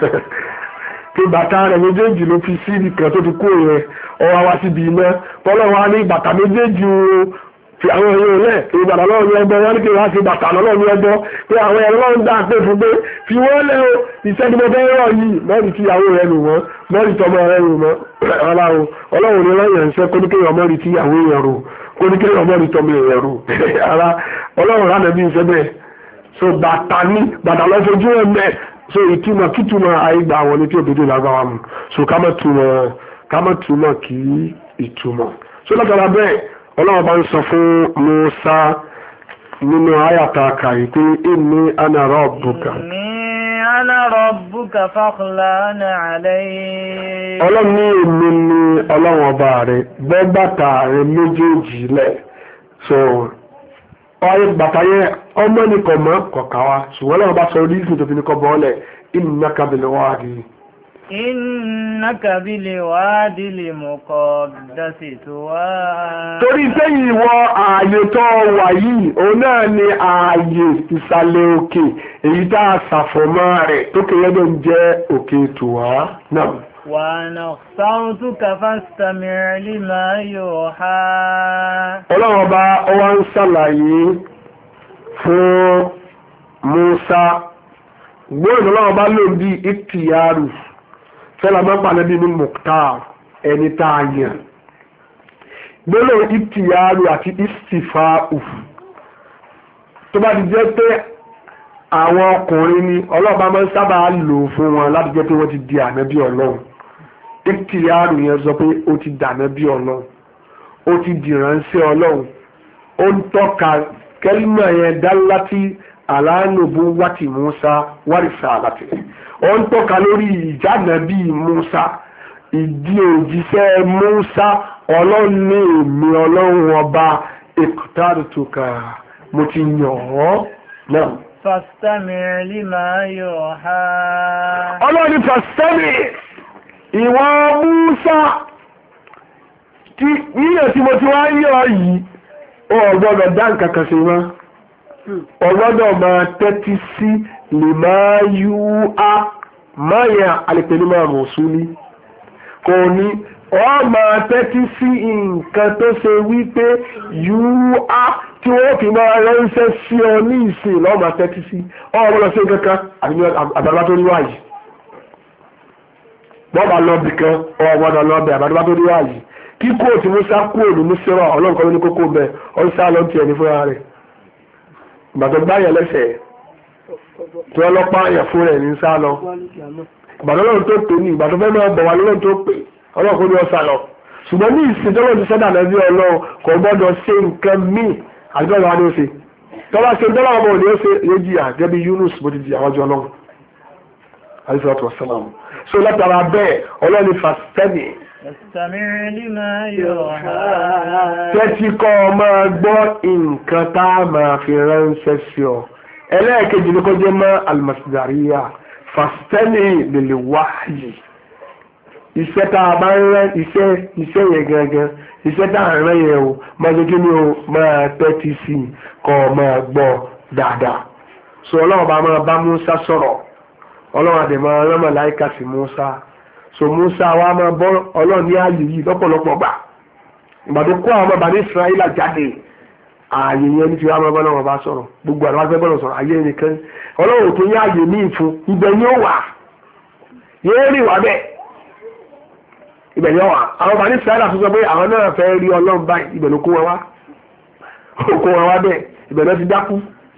pé bàtà rẹ̀ méjèèjì ló fi sí ìkan tó ti kó rẹ̀ ọwọ́ wá síbi iná tọ́lọ́wọ́ ní bàtà méjèèjì fi àwọn èèyàn lẹ̀ pé bàtà lọ́wọ́ ní ẹgbẹ́ wọn ní kí wọ́n fi bàtà lọ́wọ́ ní ẹgbọ́ pé àwọn ẹ̀rọ ń dá pé fún pé fi wọ́n lẹ́ o iṣẹ́ ni mo fẹ́ rọ̀ yìí mọ́rin tí ìyàwó rẹ̀ lù wọ́n mọ́rin tọmọ rẹ̀ lù wọ́n ọlọ́run ní lọ́yẹ̀ ń sẹ́ kóníkéyàn mọ́rin tí ìyàwó èèyàn rò kóníkéyàn mọ́rin tọmọ èèyàn rò ara ọlọ́run ránà bí iṣẹ́ bẹ́ẹ̀ so bàtà lọ́ fojú ẹ̀ mẹ́ so ìtumọ̀ kìtumọ̀ àìgbà àwọn ní tí òdodo lágbára mu so ká má túmọ̀ kí ìtumọ̀ so látara bẹ́ẹ̀ ọlọ́run bá ń sọ fún Musa nínú àyàtà kàrí pé inni ana rabbuka fakhla'na alayk ọlọ́run ní èmi ní ọlọ́run ọba rẹ̀ gbẹ́ bàtà rẹ̀ méjèèjì lẹ̀ so ọ̀rẹ́ bàtà yẹn ọmọ nìkan mọ́ kọ̀ọ̀kan wa ṣùgbọ́n ọlọ́run bá sọ orí ìsìn tó fi ní kọ́ bọ́ọ̀lẹ̀ innaka bil wadil muqaddasi tuwa torí sẹ́yìn ìwọ ààyè tó wà yìí òun náà ni ààyè ìsàlẹ̀ òkè èyí tá a ṣàfọ̀mọ́ rẹ̀ tó kéré ló ń jẹ́ òkè tuwa náà wa nakhtartuka fastami' lima yuha ọlọ́run ọba ọwá ń ṣàlàyé fún Musa gbọ́nà ọlọ́run ọba ló ń bí ìtìyàrù fẹ́lá máa ń pa lẹ́bí ní Mukhtar ẹni tá a yàn gbọ́nà ìtìyàrù àti istifa'u tó bá ti jẹ́ pé àwọn ọkùnrin ni ọlọ́run bá máa ń sábà lò fún wọn láti jẹ́ pé wọ́n ti di ànábì ọlọ́run ìtìyàrù yẹn sọ pé ó ti dànábì ọlọ́run ó ti dìránṣẹ́ ọlọ́run ó ń tọ́ka kẹ́límà yẹn dálátì aláàánúbù wàtí Musa wàrísà àlàtì ó ń tọ́ka lórí ìjánàbí Musa ìdí òjíṣẹ́ Musa ọlọ́run ní èmi ọlọ́run ọba ikhtartuka mo ti yàn ọ́ náà. fastami' lima yuha ọlọ́run fastami' ìwọ Musa tí yíyàn tí mo ti wá yọ yìí ó gbọ́dọ̀ dá nǹkan kan sí wọn ó gbọ́dọ̀ máa tẹ́tí sí lè máa yú á máa yẹ àlèpẹ̀lú máa mọ̀ súnlé kò ní ó máa tẹ́tí sí nǹkan tó ṣe wípé yú á tí wọ́n fi máa ránṣẹ́ sí ọ ní ìsìn lọ́ọ́ máa tẹ́tí sí ọ gbọ́dọ̀ sí kankan àbàdàbà tó rí wáyìí wọ́n bá lọ bì kan ọ gbọ́dọ̀ lọ bẹ̀ àbàdàbà tó rí wáyìí kíkó tí Musa kú òní Mísírà ọlọ́nkọ́ ní kókó bẹ̀ ọ ń sá lọ tiẹ̀ ní fúnra rẹ̀ ìbàdàn gbáyẹ̀ lẹ́sẹ̀ tí wọ́n lọ́pàá àyàn fún rẹ̀ ní sá lọ ìbàdàn lọ́run tó pè ní ìbàdàn fẹ́ máa bọ̀ wá lọ́run tó pè ọlọ́nkọ́ ní ọ̀sà lọ ṣùgbọ́n ní ìsìn tọ́lọ́ ti sọ́dà lẹ́bí ọlọ́run kò gbọ́dọ̀ ṣe nǹkan míì àdúgbò wa ni ó ṣe tọ́lá ṣe tọ́lá ọmọ òní ó ṣe yóò jìyà gẹ́bí Yunus bó ti jìyà wájú ọlọ́run àdìsọ́tò ọ̀sán so látara bẹ́ẹ̀ ọlọ́run fàṣẹ́nì tẹ́tí kọ́ ọ máa gbọ́ nǹkan tá a máa fi ránṣẹ́ sí ọ ẹlẹ́ẹ̀kejì ní kó jẹ́ mọ́ almasdariya fàṣẹ́nì lil wahyi iṣẹ́ tá a bá ń rán iṣẹ́ yẹn gangan iṣẹ́ tá a rán yẹn o máa jẹ́ kí ni o máa tẹ́tí sí kọ́ ọ máa gbọ́ dáadáa so ọlọ́run bá máa bá Musa sọ̀rọ̀ ọlọ́run àti máa rán màláíkà sí Musa so Musa wa máa bọ́ ọlọ́run ní ààyè yìí lọ́pọ̀lọpọ̀ gbà ìgbàdo kó àwọn ọmọ ní Israẹla jáde ààyè yẹn ní ti wá máa bọ́ lọ́wọ́ bá sọ̀rọ̀ gbogbo àwọn afẹ́ bọ́lọ̀ sọ̀rọ̀ ayé nìkan ọlọ́run tó ní ààyè ní ìfún ibẹ̀ ni ó wà yóò rí wà bẹ́ẹ̀ ibẹ̀ ni ó wà àwọn ọmọ ní Israẹla tó sọ pé àwọn náà fẹ́ rí ọlọ́run báyìí ibẹ̀ ló kó wọn wá bẹ́ẹ̀ ibẹ̀ ló ti dákú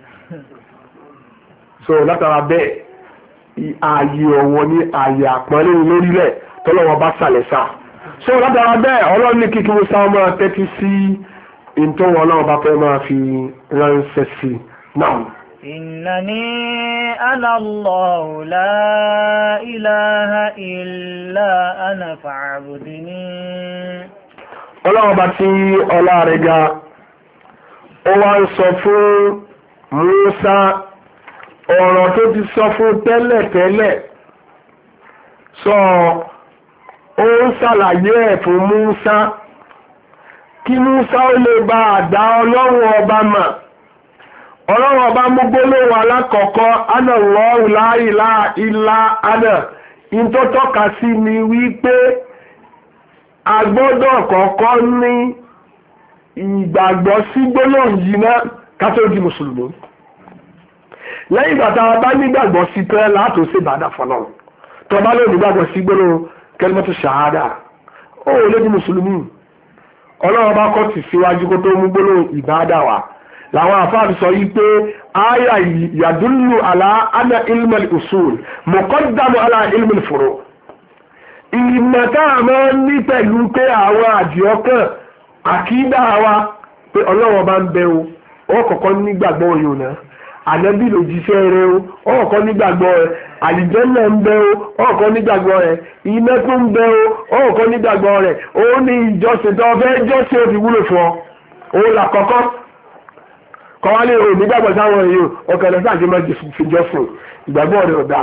so látara bẹ́ẹ̀ ààyè ọ̀wọ̀ ní ààyè àpọ́nlé lórílẹ̀ tọ́lọ́wọ́ bá sàlẹ̀ sá so látara bẹ́ẹ̀ ọlọ́run ní kíkí Musa máa tẹ́tí sí ìtọ́wọ́ ọlọ́run bá fẹ́ máa fi ránṣẹ́ sí náà. Innani ana Allahu la ilaha illa ana fa'budni. ọlọ́run bá tí ọlá rẹ̀ ga ó wá ń sọ fún Musa ọ̀rọ̀ tó ti sọ fún tẹ́lẹ̀tẹ́lẹ̀ sọ ó ń ṣàlàyé ẹ̀ fún Musa kí Musa ó lè bá àdá ọlọ́run ọba mà ọlọ́run ọba mú gbólóhùn alákọ̀ọ́kọ́ ana Allahu la ilaha illa ana in tó tọ́ka sí ni wípé a gbọ́dọ̀ kọ́kọ́ ní ìgbàgbọ́ sí gbólóhùn yìí náà ká tó di mùsùlùmí lẹ́yìn ìgbà tá a bá nígbàgbọ́ sí tẹ́ látò sí ìbádà fọ́lọ́ tó bá lè nígbàgbọ́ sí gbólóhùn kẹlmọ́tò ṣàhádà ó lè di mùsùlùmí ọlọ́run bá kọ́ ti síwájú kó tó mú gbólóhùn ìbádà wá làwọn àfáàfi sọ yí pé àyà yàdúlù àlá ana ilmul usul muqaddamu ala ilmul furu ìmọ̀ tá a máa ní pẹ̀lú pé àwọn àdìọ́kàn àkídà wa pé ọlọ́run bá ń bẹ o ó kọ́kọ́ nígbàgbọ́ òyìn náà ànábì lòjíṣẹ́ rẹ o ọ̀kọ́ nígbàgbọ́ rẹ àlìjẹ́nà ń bẹ o ọ̀kọ́ nígbàgbọ́ rẹ iná tó ń bẹ o ọ̀kọ́ nígbàgbọ́ rẹ ó ní ìjọsìn tó fẹ́ jọ́sìn ó fi wúlò fún ọ òun là kọ́kọ́ kọ́ wá ní òun nígbàgbọ́ sáwọn èèyàn ọkàn lẹ́sà àti máa fi jọ́sìn ìgbàgbọ́ rẹ ọ̀dà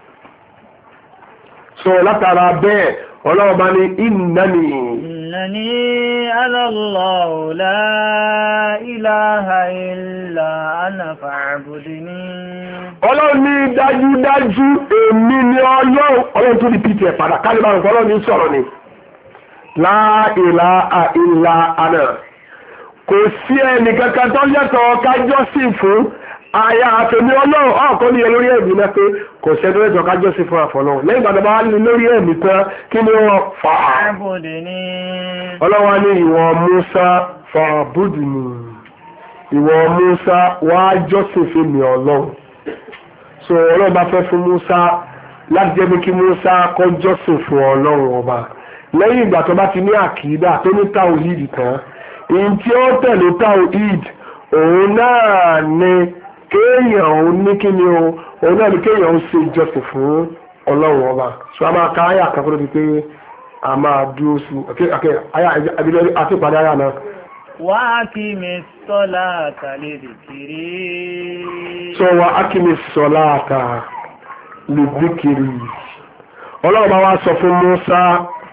so látara bẹ́ẹ̀ ọlọ́run bá ní innani ana Allahu la ilaha illa ana fa'budni. ọlọ́run ní dájúdájú èmi ni ọlọ́run tó di pt ẹ̀ padà kálí bá ọlọ́run ní sọ̀rọ̀ ni la ilaha illa ana kò sí ẹnì kankan tó lẹ́tọ̀ọ́ kájọ́sìn fún àyà àtẹ̀mí ọlọ́run ọ̀kọ́ ní ẹ lórí ẹ̀mí náà pé kò sẹ́dọ̀ ẹ̀tọ́ kájọ́ sí fún àfọ̀lọ́run lẹ́yìn ìgbà tó bá ní lórí ẹ̀mí tán kí ni wọ́n fà á. ọlọ́wọ́ ní ìwọ Musa fa'budni ni ìwọ Musa wá jọ́sìn fún mi ọlọ́run so ọlọ́run bá fẹ́ fún Musa láti jẹ́ pé kí Musa kọ́ jọ́sìn fún ọlọ́run ọba lẹ́yìn ìgbà tó bá ti ní àkìdá tó ní tawhid tán èyí tí ó tẹ̀lé tawhid òun náà ni kéèyàn òun ní kí ni o òun náà ní kéèyàn ń ṣe ìjọsìn fún ọlọ́run ọba so a máa ka ayé àkàkọ́ lóbi pé a máa dúró sí àti ìpàdé ayé náà. wà á kí mi sọ́lá àtàlẹ́ dìkìrí. so wà á kí mi sọ́lá àtàlẹ́ dìkìrí ọlọ́run bá wá sọ fún Musa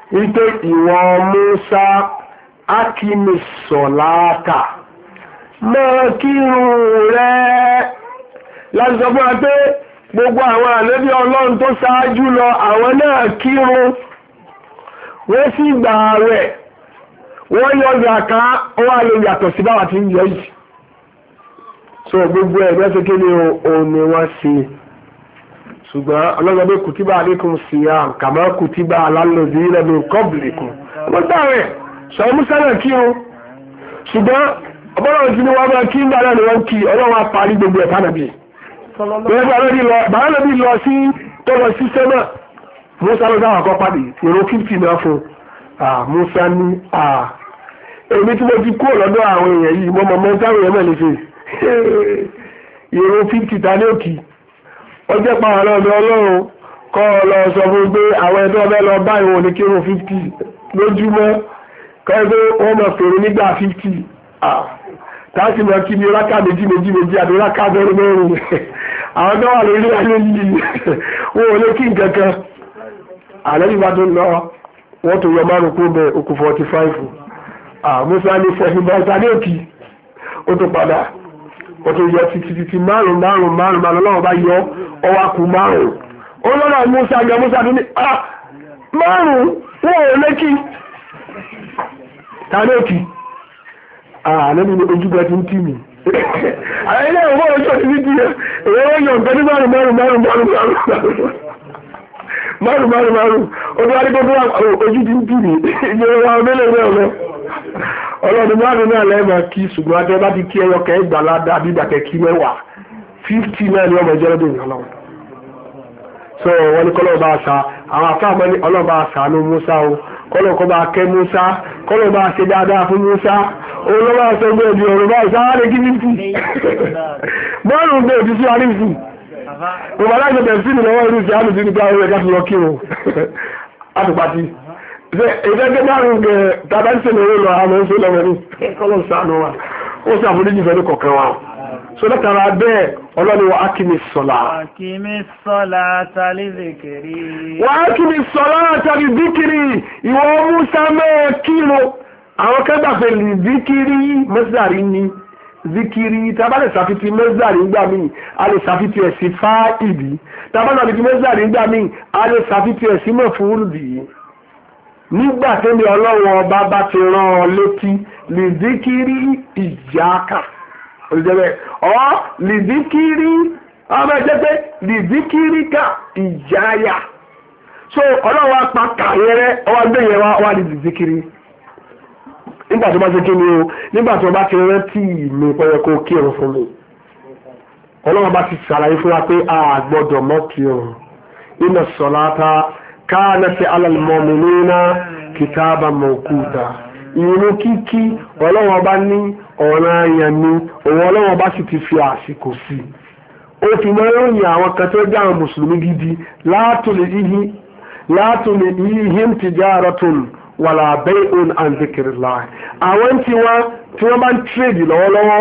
wípé ìwọ Mùsá akimisọ̀láàtà máa kírun rẹ̀. Láti sọ fún wa pé gbogbo àwọn ànábì Ọlọ́run tó ṣáájú lọ àwọn náà kírun, wọ́n sì gbà àwẹ̀, wọ́n yọ zàká, ó wà lè yàtọ̀ sí báwa ti ń yọ yìí. So gbogbo ẹ̀ mẹ́sẹ̀ kí ni òun ni wọ́n ṣe. Ṣùgbọ́n ọlọ́gbọ́dé kùtìbà alaykum siyam kama kùtìbà alal ladhina min qablikum. Wọ́n gbàwẹ̀ sọ Mùsá náà kírun, ṣùgbọ́n ọbọ̀lọ́run ti ní wọ́n máa kí nígbà náà ni wọ́n kí Ọlọ́run apárí gbogbo ẹ̀ fánàbí. Bàálẹ́bí lọ sí tọ́lọ sí sẹ́mà, Mùsá lọ dáwà kọ́ pàdé, èrò 50 náà fún. Mùsá ní èmi tí mo ti kúrò lọ́dọ̀ àwọn èèyàn yìí mọ́mọ́ táwọn èèyàn mẹ́lẹ̀ ṣe. Èrò 50 ta ní òkì. Ọjọ́ pàwọn ọlọ́dọ̀ Ọlọ́run kọ́ lọ sọ fún pé àwọn ẹ̀dọ́ ọbẹ̀ lọ bá ìwọ̀n ní kírun 50 lójúmọ́, kọ́ ẹgbẹ́ wọ́n mọ̀ fèrè nígbà 50. Táàkì mọ̀ kí ni rákà méjì àti rákà mẹ́rin. Àwọn tó wà lórí ayé yìí wọ́n ò lé kí nǹkan kan. Àlẹ́yìn bá tó lọ wọ́n tó yọ márùn kó bẹ okùn 45. Mùsá ní fẹ̀sìn bá ìta ní òkì ó tó padà ó tó yọ títí márùn lọ́wọ́ bá yọ ọwá kù márùn. Ó lọ́nà Mùsá tó ní márùn wọ́n ò lé kí ta ní òkì. Àlẹ́bí ni ojúgbẹ́ ti ń tì mí. Àlẹ́lẹ́ ìwọ́ ojú ọ̀tí ní díẹ̀, èyí wọ́n yọ nǹkan ní márùn. Ó bí wá ní gbogbo ojú ti ń tì mí, ìjọba wa mẹ́lẹ̀ rẹ̀ lọ. Ọlọ́run márùn náà lẹ́ẹ̀mà kí ṣùgbọ́n adé bá ti kí ẹyọ kẹ́ ìgbàládá àbígbàkẹ́ kí mẹ́wàá. 50 náà ni ọmọ ìjẹ́ lọ́dún ìyàlọ́. So wọ́n ní kọ́lọ́ bá ṣá, àwọn àfáàmọ́ ní ọlọ́bà ṣàánú Mùsá o, kọ́lọ́ kọ́ bá kẹ́ Mùsá, kọ́lọ́ bá ṣe dáadáa fún Mùsá, olóbá ṣe gbé ẹ̀dì ọ̀rọ̀ bá ìsáwárẹ̀ kí ní sí. Mọ́rùn-ún gbé òtí sí àríṣì. Bàbá láti bẹ̀rẹ̀ sí ìlọ́wọ́ irú sí àmì sí nípa orí ẹ̀ká ti lọ kírun. Àtùpàtì. Ìfẹ́gẹ́ márùn-ún gẹ̀ tàbí ṣe lè lọ àwọn oṣù lọ́wọ́ ní kọ́lọ́ ṣàánú wa. Ó ṣàforíjì fẹ́ ní kọ̀ọ̀kan wa. So látara bẹ́ẹ̀ ọlọ́ni wa ákìmí sọ́lá. Akimi sọ́lá tàbí zikiri. Wa ákìmí sọ́lá tàbí zikiri. Ìwọ Mùsá mẹ́ kírun. Àwọn kẹgbà pé lè zikiri mẹ́sàrí ní zikiri. Tàbá lè sàfitì mẹ́sàrí gbà mí, a lè sàfitì ẹ̀sì fáìdì. Tàbá lè sàfitì mẹ́sàrí gbà mí, a lè sàfitì ẹ̀sì mọ̀ fún olùdí. Nígbà tí mi Ọlọ́run ọba bá ti rán ọ létí lè zikiri ìjáka. Olùjẹ́bẹ̀ ọ́ lìdíkírí ọmọ ẹ̀jẹ́ pé lìdíkírí ká ìjáyà. So ọlọ́wọ́ apá kàyẹrẹ ọwọ́ gbẹ̀yẹ wá ní lìdíkírí. Nígbà tó bá ṣe kí ni o, nígbà tó bá ti rántí mi pẹ́yẹ kó kírun fún mi. Ọlọ́wọ́ bá ti ṣàlàyé fún wa pé a gbọ́dọ̀ mọ́ kírun. Inna salata kanat alal mu'minina kitaban mawquta. Ìrun kíkí Ọlọ́wọ́ bá ní ọ̀ràn ayàn ni òun Ọlọ́wọ́ bá sì ti fi àsìkò sí. Ó fi mọ́ ìròyìn àwọn kan tó jẹ́ àwọn mùsùlùmí gidi látòlè ihim tijaratun wala bay'un an dhikrillah. Àwọn tí wọ́n bá ń tírèdì lọ́wọ́lọ́wọ́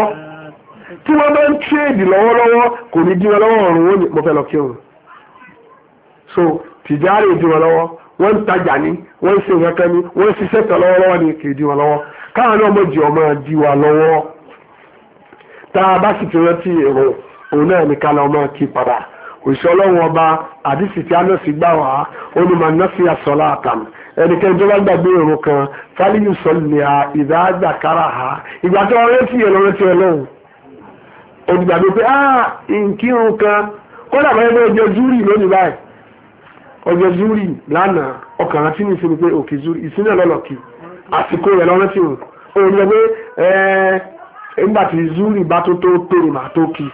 kò ní dí wọn lọ́wọ́ ọ̀run wọn ni mo fẹ́ lọ kírun. So tìjáre dí wọn lọ́wọ́, wọ́n ń tajà ní, wọ́n ń ṣe ìrẹ́kẹ́ ní, wọ́n ń ṣiṣẹ́ tẹ̀ lọ́wọ́lọ́wọ́ ní kì í dí wọn lọ́wọ́. Káwọn náà mọ̀jì ọmọ di wa lọ́wọ́. Tá a bá sì ti rántí èrò òun náà ní ká lọ máa kí padà. Òṣìṣẹ́ Ọlọ́run ọba àdìsí tí a náà sì gbà wá ó ní màá náà sí àsọlá àtàm. Ẹnikẹ́ni tó bá gbàgbé èrò kan fálíyù sọlẹ̀ à ìdá àgbà kára ha. Ìgbà tó rántí ẹ̀ lọ́rẹ́tí Ọlọ́run. Olùgbàgbé pé nkírun kan kódà bá yẹ pé ọjọ́ zúrì lónìí báyìí. Ọjọ́ zúrì lánàá ọkàn rántí ní ìsinmi pé òkè zúrì ìsinmi lọ́lọ́kì. Àsìkò rẹ̀ lọ́rọ́ tí ó rí ẹgbẹ́ ìgbàtí zúrì bá tó tóòrò máa tó kí.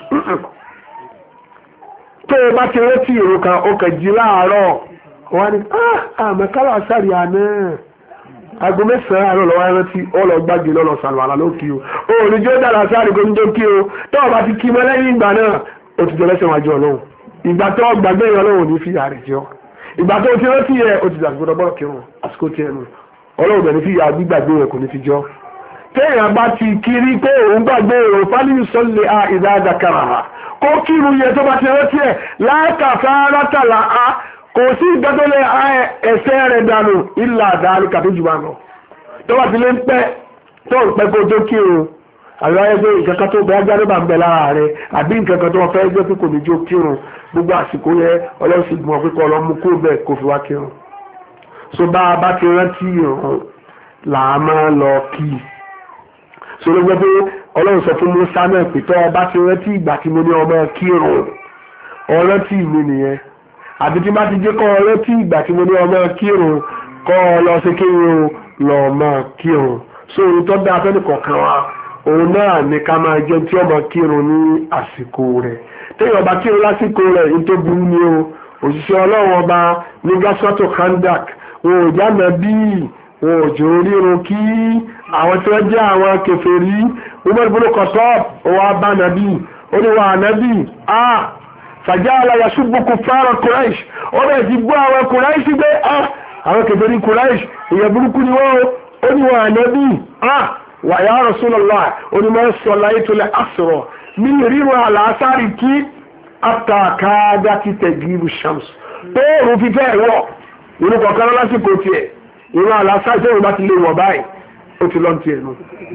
Tó o bá ti rántí èrò kan ó kẹ̀ jí láàárọ̀ wọ́n ní àmẹ́kálà sáàrì àná aago 9 àárọ̀ lọ́wọ́ rántí ọlọ́ gbágbé lọ́lọ́ sàlùwàlà ló kí o. Ó ní jẹ́ dára sáàrì gómìnà kí o tó o bá ti kí mọ́ lẹ́yìn ìgbà náà ó ti jẹ lẹ́sẹ̀ wájú Ọlọ́run. Ìgbà tó gbàgbé Ọlọ́run ní fi àrẹ̀ jọ. Ìgbà tó ti rántí ẹ ó ti dàgbọ́dọ̀ bọ́rọ̀ kírun àsìkò tí ẹnu. Ọlọ́run bẹ̀rẹ̀ fi ìyá gbígbàgbé rẹ̀ kò ní fi jọ. Téèyàn bá ti kiri pé òun gbàgbé èrò fálíyù sọ́lẹ̀ a ìdá àdàkàrà kó kírun yẹ tó bá ti rántí ẹ̀ láàkàfà látàlá a kò sí ìgbẹ́tọ́lẹ̀ ẹ̀ṣẹ̀ rẹ̀ dànù ìlà àdáálì kàtó jù wá lọ tó bá ti lé ń pẹ́ tó ń pẹ́ kó tó kírun àwọn ẹgbẹ́ ìkankan tó bẹ ajáde bá ń bẹ lára rẹ̀ àbí nǹkankan tó fẹ́ gbé pé kò ní jó kírun gbogbo àsìkò yẹ ọlọ́run sì gbọ́n pé kọ́ ọlọ́mú kó bẹ́ẹ̀ kó fi wá kírun so bá a bá ti rántí ìrun là á máa lọ kí i so ló gbé pé ọlọ́run sọ fún Musa náà pé tọ́ ọba ti rántí ìgbà tí mo ní ọmọ kírun ọrántí mi nìyẹn àbí tí bá ti jẹ́ kọ́ ọrántí ìgbà tí mo ní ọmọ kírun kọ́ ọ lọ sí kírun lọ ọmọ kírun so ohun tó dáa fẹ́ni kọ̀ọ̀kan wa òun náà ní ká máa jẹ́ tí ọmọ kírun ní àsìkò rẹ̀ téèyàn ọba kírun lásìkò rẹ̀ ní tó burú ni o òṣìṣẹ́ ọlọ́run ọba ní gásọ́tò kandak wọn ò já mọ́ bíi wọn ò jò rírun kí àwọn tí wọ́n jẹ́ àwọn kèfèrí Umar ibn Khattab wá bá nàbí ó ní wà nàbí fàjáàlá yasubbu kuffara Quraish ó bẹ̀ ti gbọ́ àwọn Quraish gbé àwọn kèfèrí Quraish ìyẹn burúkú ni wọ́n ó ní wà nàbí wà ya Rasulullah ó ní mọ́ sallaytu al-asra ní ríru àlàásárì kí àtàkádá ti taghibu shams tó rú fífẹ́ wọ̀ inú kọ̀ọ̀kan lásìkò tiẹ̀ ìran àlàásárì tó rú bá ti lè wọ̀ báyìí ó ti lọ́n tiẹ̀ nù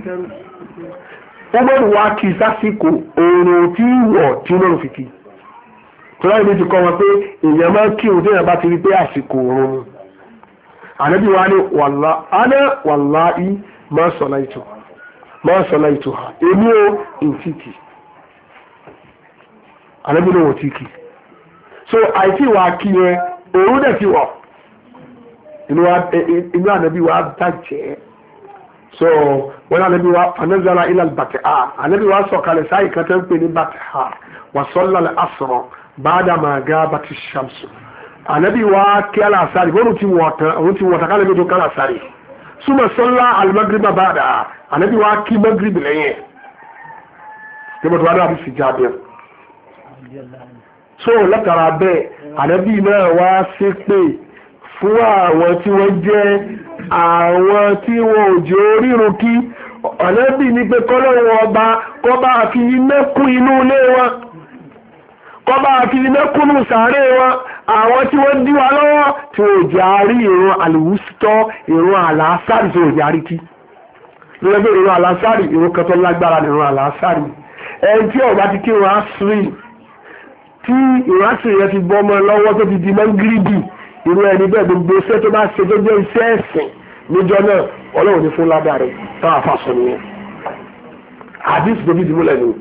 wọ́n gbọ́dọ̀ wá kí sásìkò oòrùn tí wọ̀ tí lọ́rùn fi kí tó láì ní ti kọ́ wọn pé èèyàn máa ń kí òun téèyàn bá ti rí pé àsìkò oòrùn ànábì wa ní wàláì máa sọ̀lá ìtò ha èmi ò ìtìkì ànábì ló wọ̀ tíkì so àìtí wà kí yẹn oòrùn dẹ̀ ti wọ̀ inú ànábì wa bàjẹ́ so wọn anabi wa fanazala ila al-batha anabi wa sọ̀kalẹ̀ sáyì kan tó ń pè ní batha wa salla al-asra ba'da ma gabati ash-shams anabi wa kí alasari wọn ti wọ̀ta kálẹ̀ bí tó kálẹ̀ asari suma salla al-maghriba ba'da anabi wa kí maghrib lẹ́yìn tí mo tó wá dá bí fi jáde so látara bẹ́ẹ̀ anabi náà wá sí pé fún àwọn tí wọ́n jẹ́ àwọn tí wọ́n ò jẹ́ orírun kí ọ̀nẹ́bì ní pé kọ́lọ́wọ́ ọba kọ́bá fi iná kún inú ilé wọn kọ́bá fi iná kún ní sàárè wọn àwọn tí wọ́n dí wa lọ́wọ́ tí wọ́n ò jẹ́ àárí ìrun àlùwùsítọ́ ìrun àlàásárì tí wọ́n ò jẹ́ àárí kí lọ́gbẹ́ ìrun àlàásárì ìrun kan tó lágbára ní ìrun àlàásárì ẹni tí ọba ti kí ìrun àṣírí tí ìrun àṣírí yẹn ti bọ́ ọmọ lọ́wọ́ tó ti di mọ́ngíríbì irú ẹni bẹ́ẹ̀ gbogbo iṣẹ́ tó bá ṣe tó jẹ́ iṣẹ́ ẹ̀sìn níjọ́ náà ọlọ́run ní fún ládàá rẹ̀ táwọn afáṣọ nìyẹn àdìsí tó bí ti múlẹ̀ ni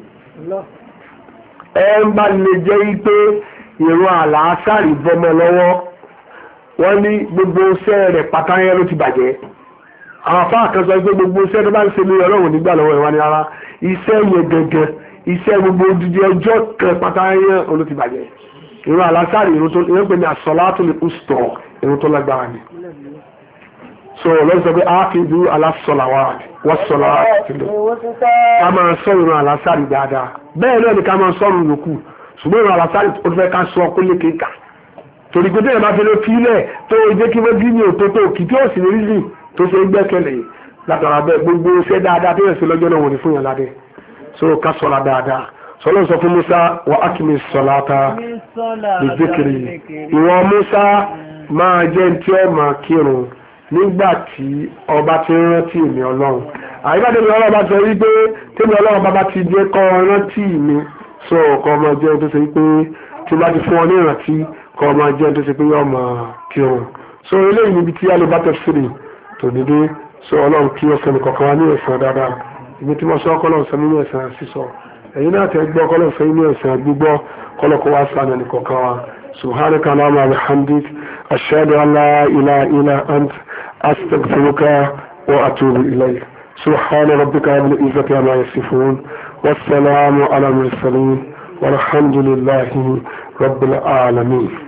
ẹ ń bá lè jẹ́ pé ìrun àlàásàrì bọ́mọ lọ́wọ́ wọ́n ní gbogbo iṣẹ́ rẹ̀ pátáyẹ́ ló ti bàjẹ́ àwọn afá kan sọ pé gbogbo iṣẹ́ tó bá ń ṣe ní ọlọ́run nígbà lọ́wọ́ ìwà ni ara iṣẹ́ yẹn gẹ́gẹ́ iṣẹ́ gbogbo odidi ọjọ́ kan pátáyẹ́ ló ti bàjẹ́ ìrun àlàásàrì ìrun tó ń pè ní àsọ̀látù lè kú sọ̀ ìrun tó lágbára ni so lọ́sọ̀ sọ pé ákìdú alásọ̀làwà wọ́n sọ̀lá tìlẹ̀ ká máa sọ ìrun àlàásàrì dáadáa bẹ́ẹ̀ náà ni ká máa sọ̀rọ̀ yòókù ṣùgbọ́n ìrun àlàásàrì ó fẹ́ ká sọ kó lékè ká torí pé téèyàn bá fi lè fílẹ̀ tó jẹ́ kí wọ́n bí ní òtótó kì tí ó sì ní rí tó ṣe gbẹ́kẹ̀lé látara bẹ́ẹ̀ gbogbo iṣẹ́ dáadáa tó yẹ sí lọ́jọ́ náà wọ́n ní fún yàn ládẹ́ so ká sọ̀rọ̀ dáadáa sọlọ́ sọ fún Musa wa akimi sọ̀láta lè dékèrè ìwọ Musa máa jẹ́ tí ó máa kírun nígbà tí ọba ti rántí mi ọlọ́run àyíbáde mi ọlọ́run bá sọ wípé tèmi ọlọ́run bá ti jẹ́ kọ́ rántí mi sọ ọkọ̀ ọmọ jẹ́ tó ṣe pé tí bá ti fún ọ ní ìrántí kọ́ ọmọ jẹ́ tó ṣe pé yọ ọmọ kírun so eléyìí níbi tí alibátọ̀ fìrì tò dédé so ọlọ́run kí ọ̀sẹ̀ mi kọ̀ọ̀kan wá ní ẹ̀sán dáadáa ibi tí mo sọ ọkọ̀ ọlọ́run sọ nínú ẹ̀sán sísọ ẹ̀yin náà tẹ́ gbọ́ kọ́lọ̀ fẹ́ inú ẹ̀sán gbígbọ́ kọ́lọ̀ kó wá sáà ní kọ̀ọ̀kan wa subhanaka allahumma wa bihamdik ashhadu an la ilaha illa ant astaghfiruka wa atubu ilayk subhana rabbika rabbil izzati amma yasifun wassalamu ala mursalin walhamdulillahi rabbil alamin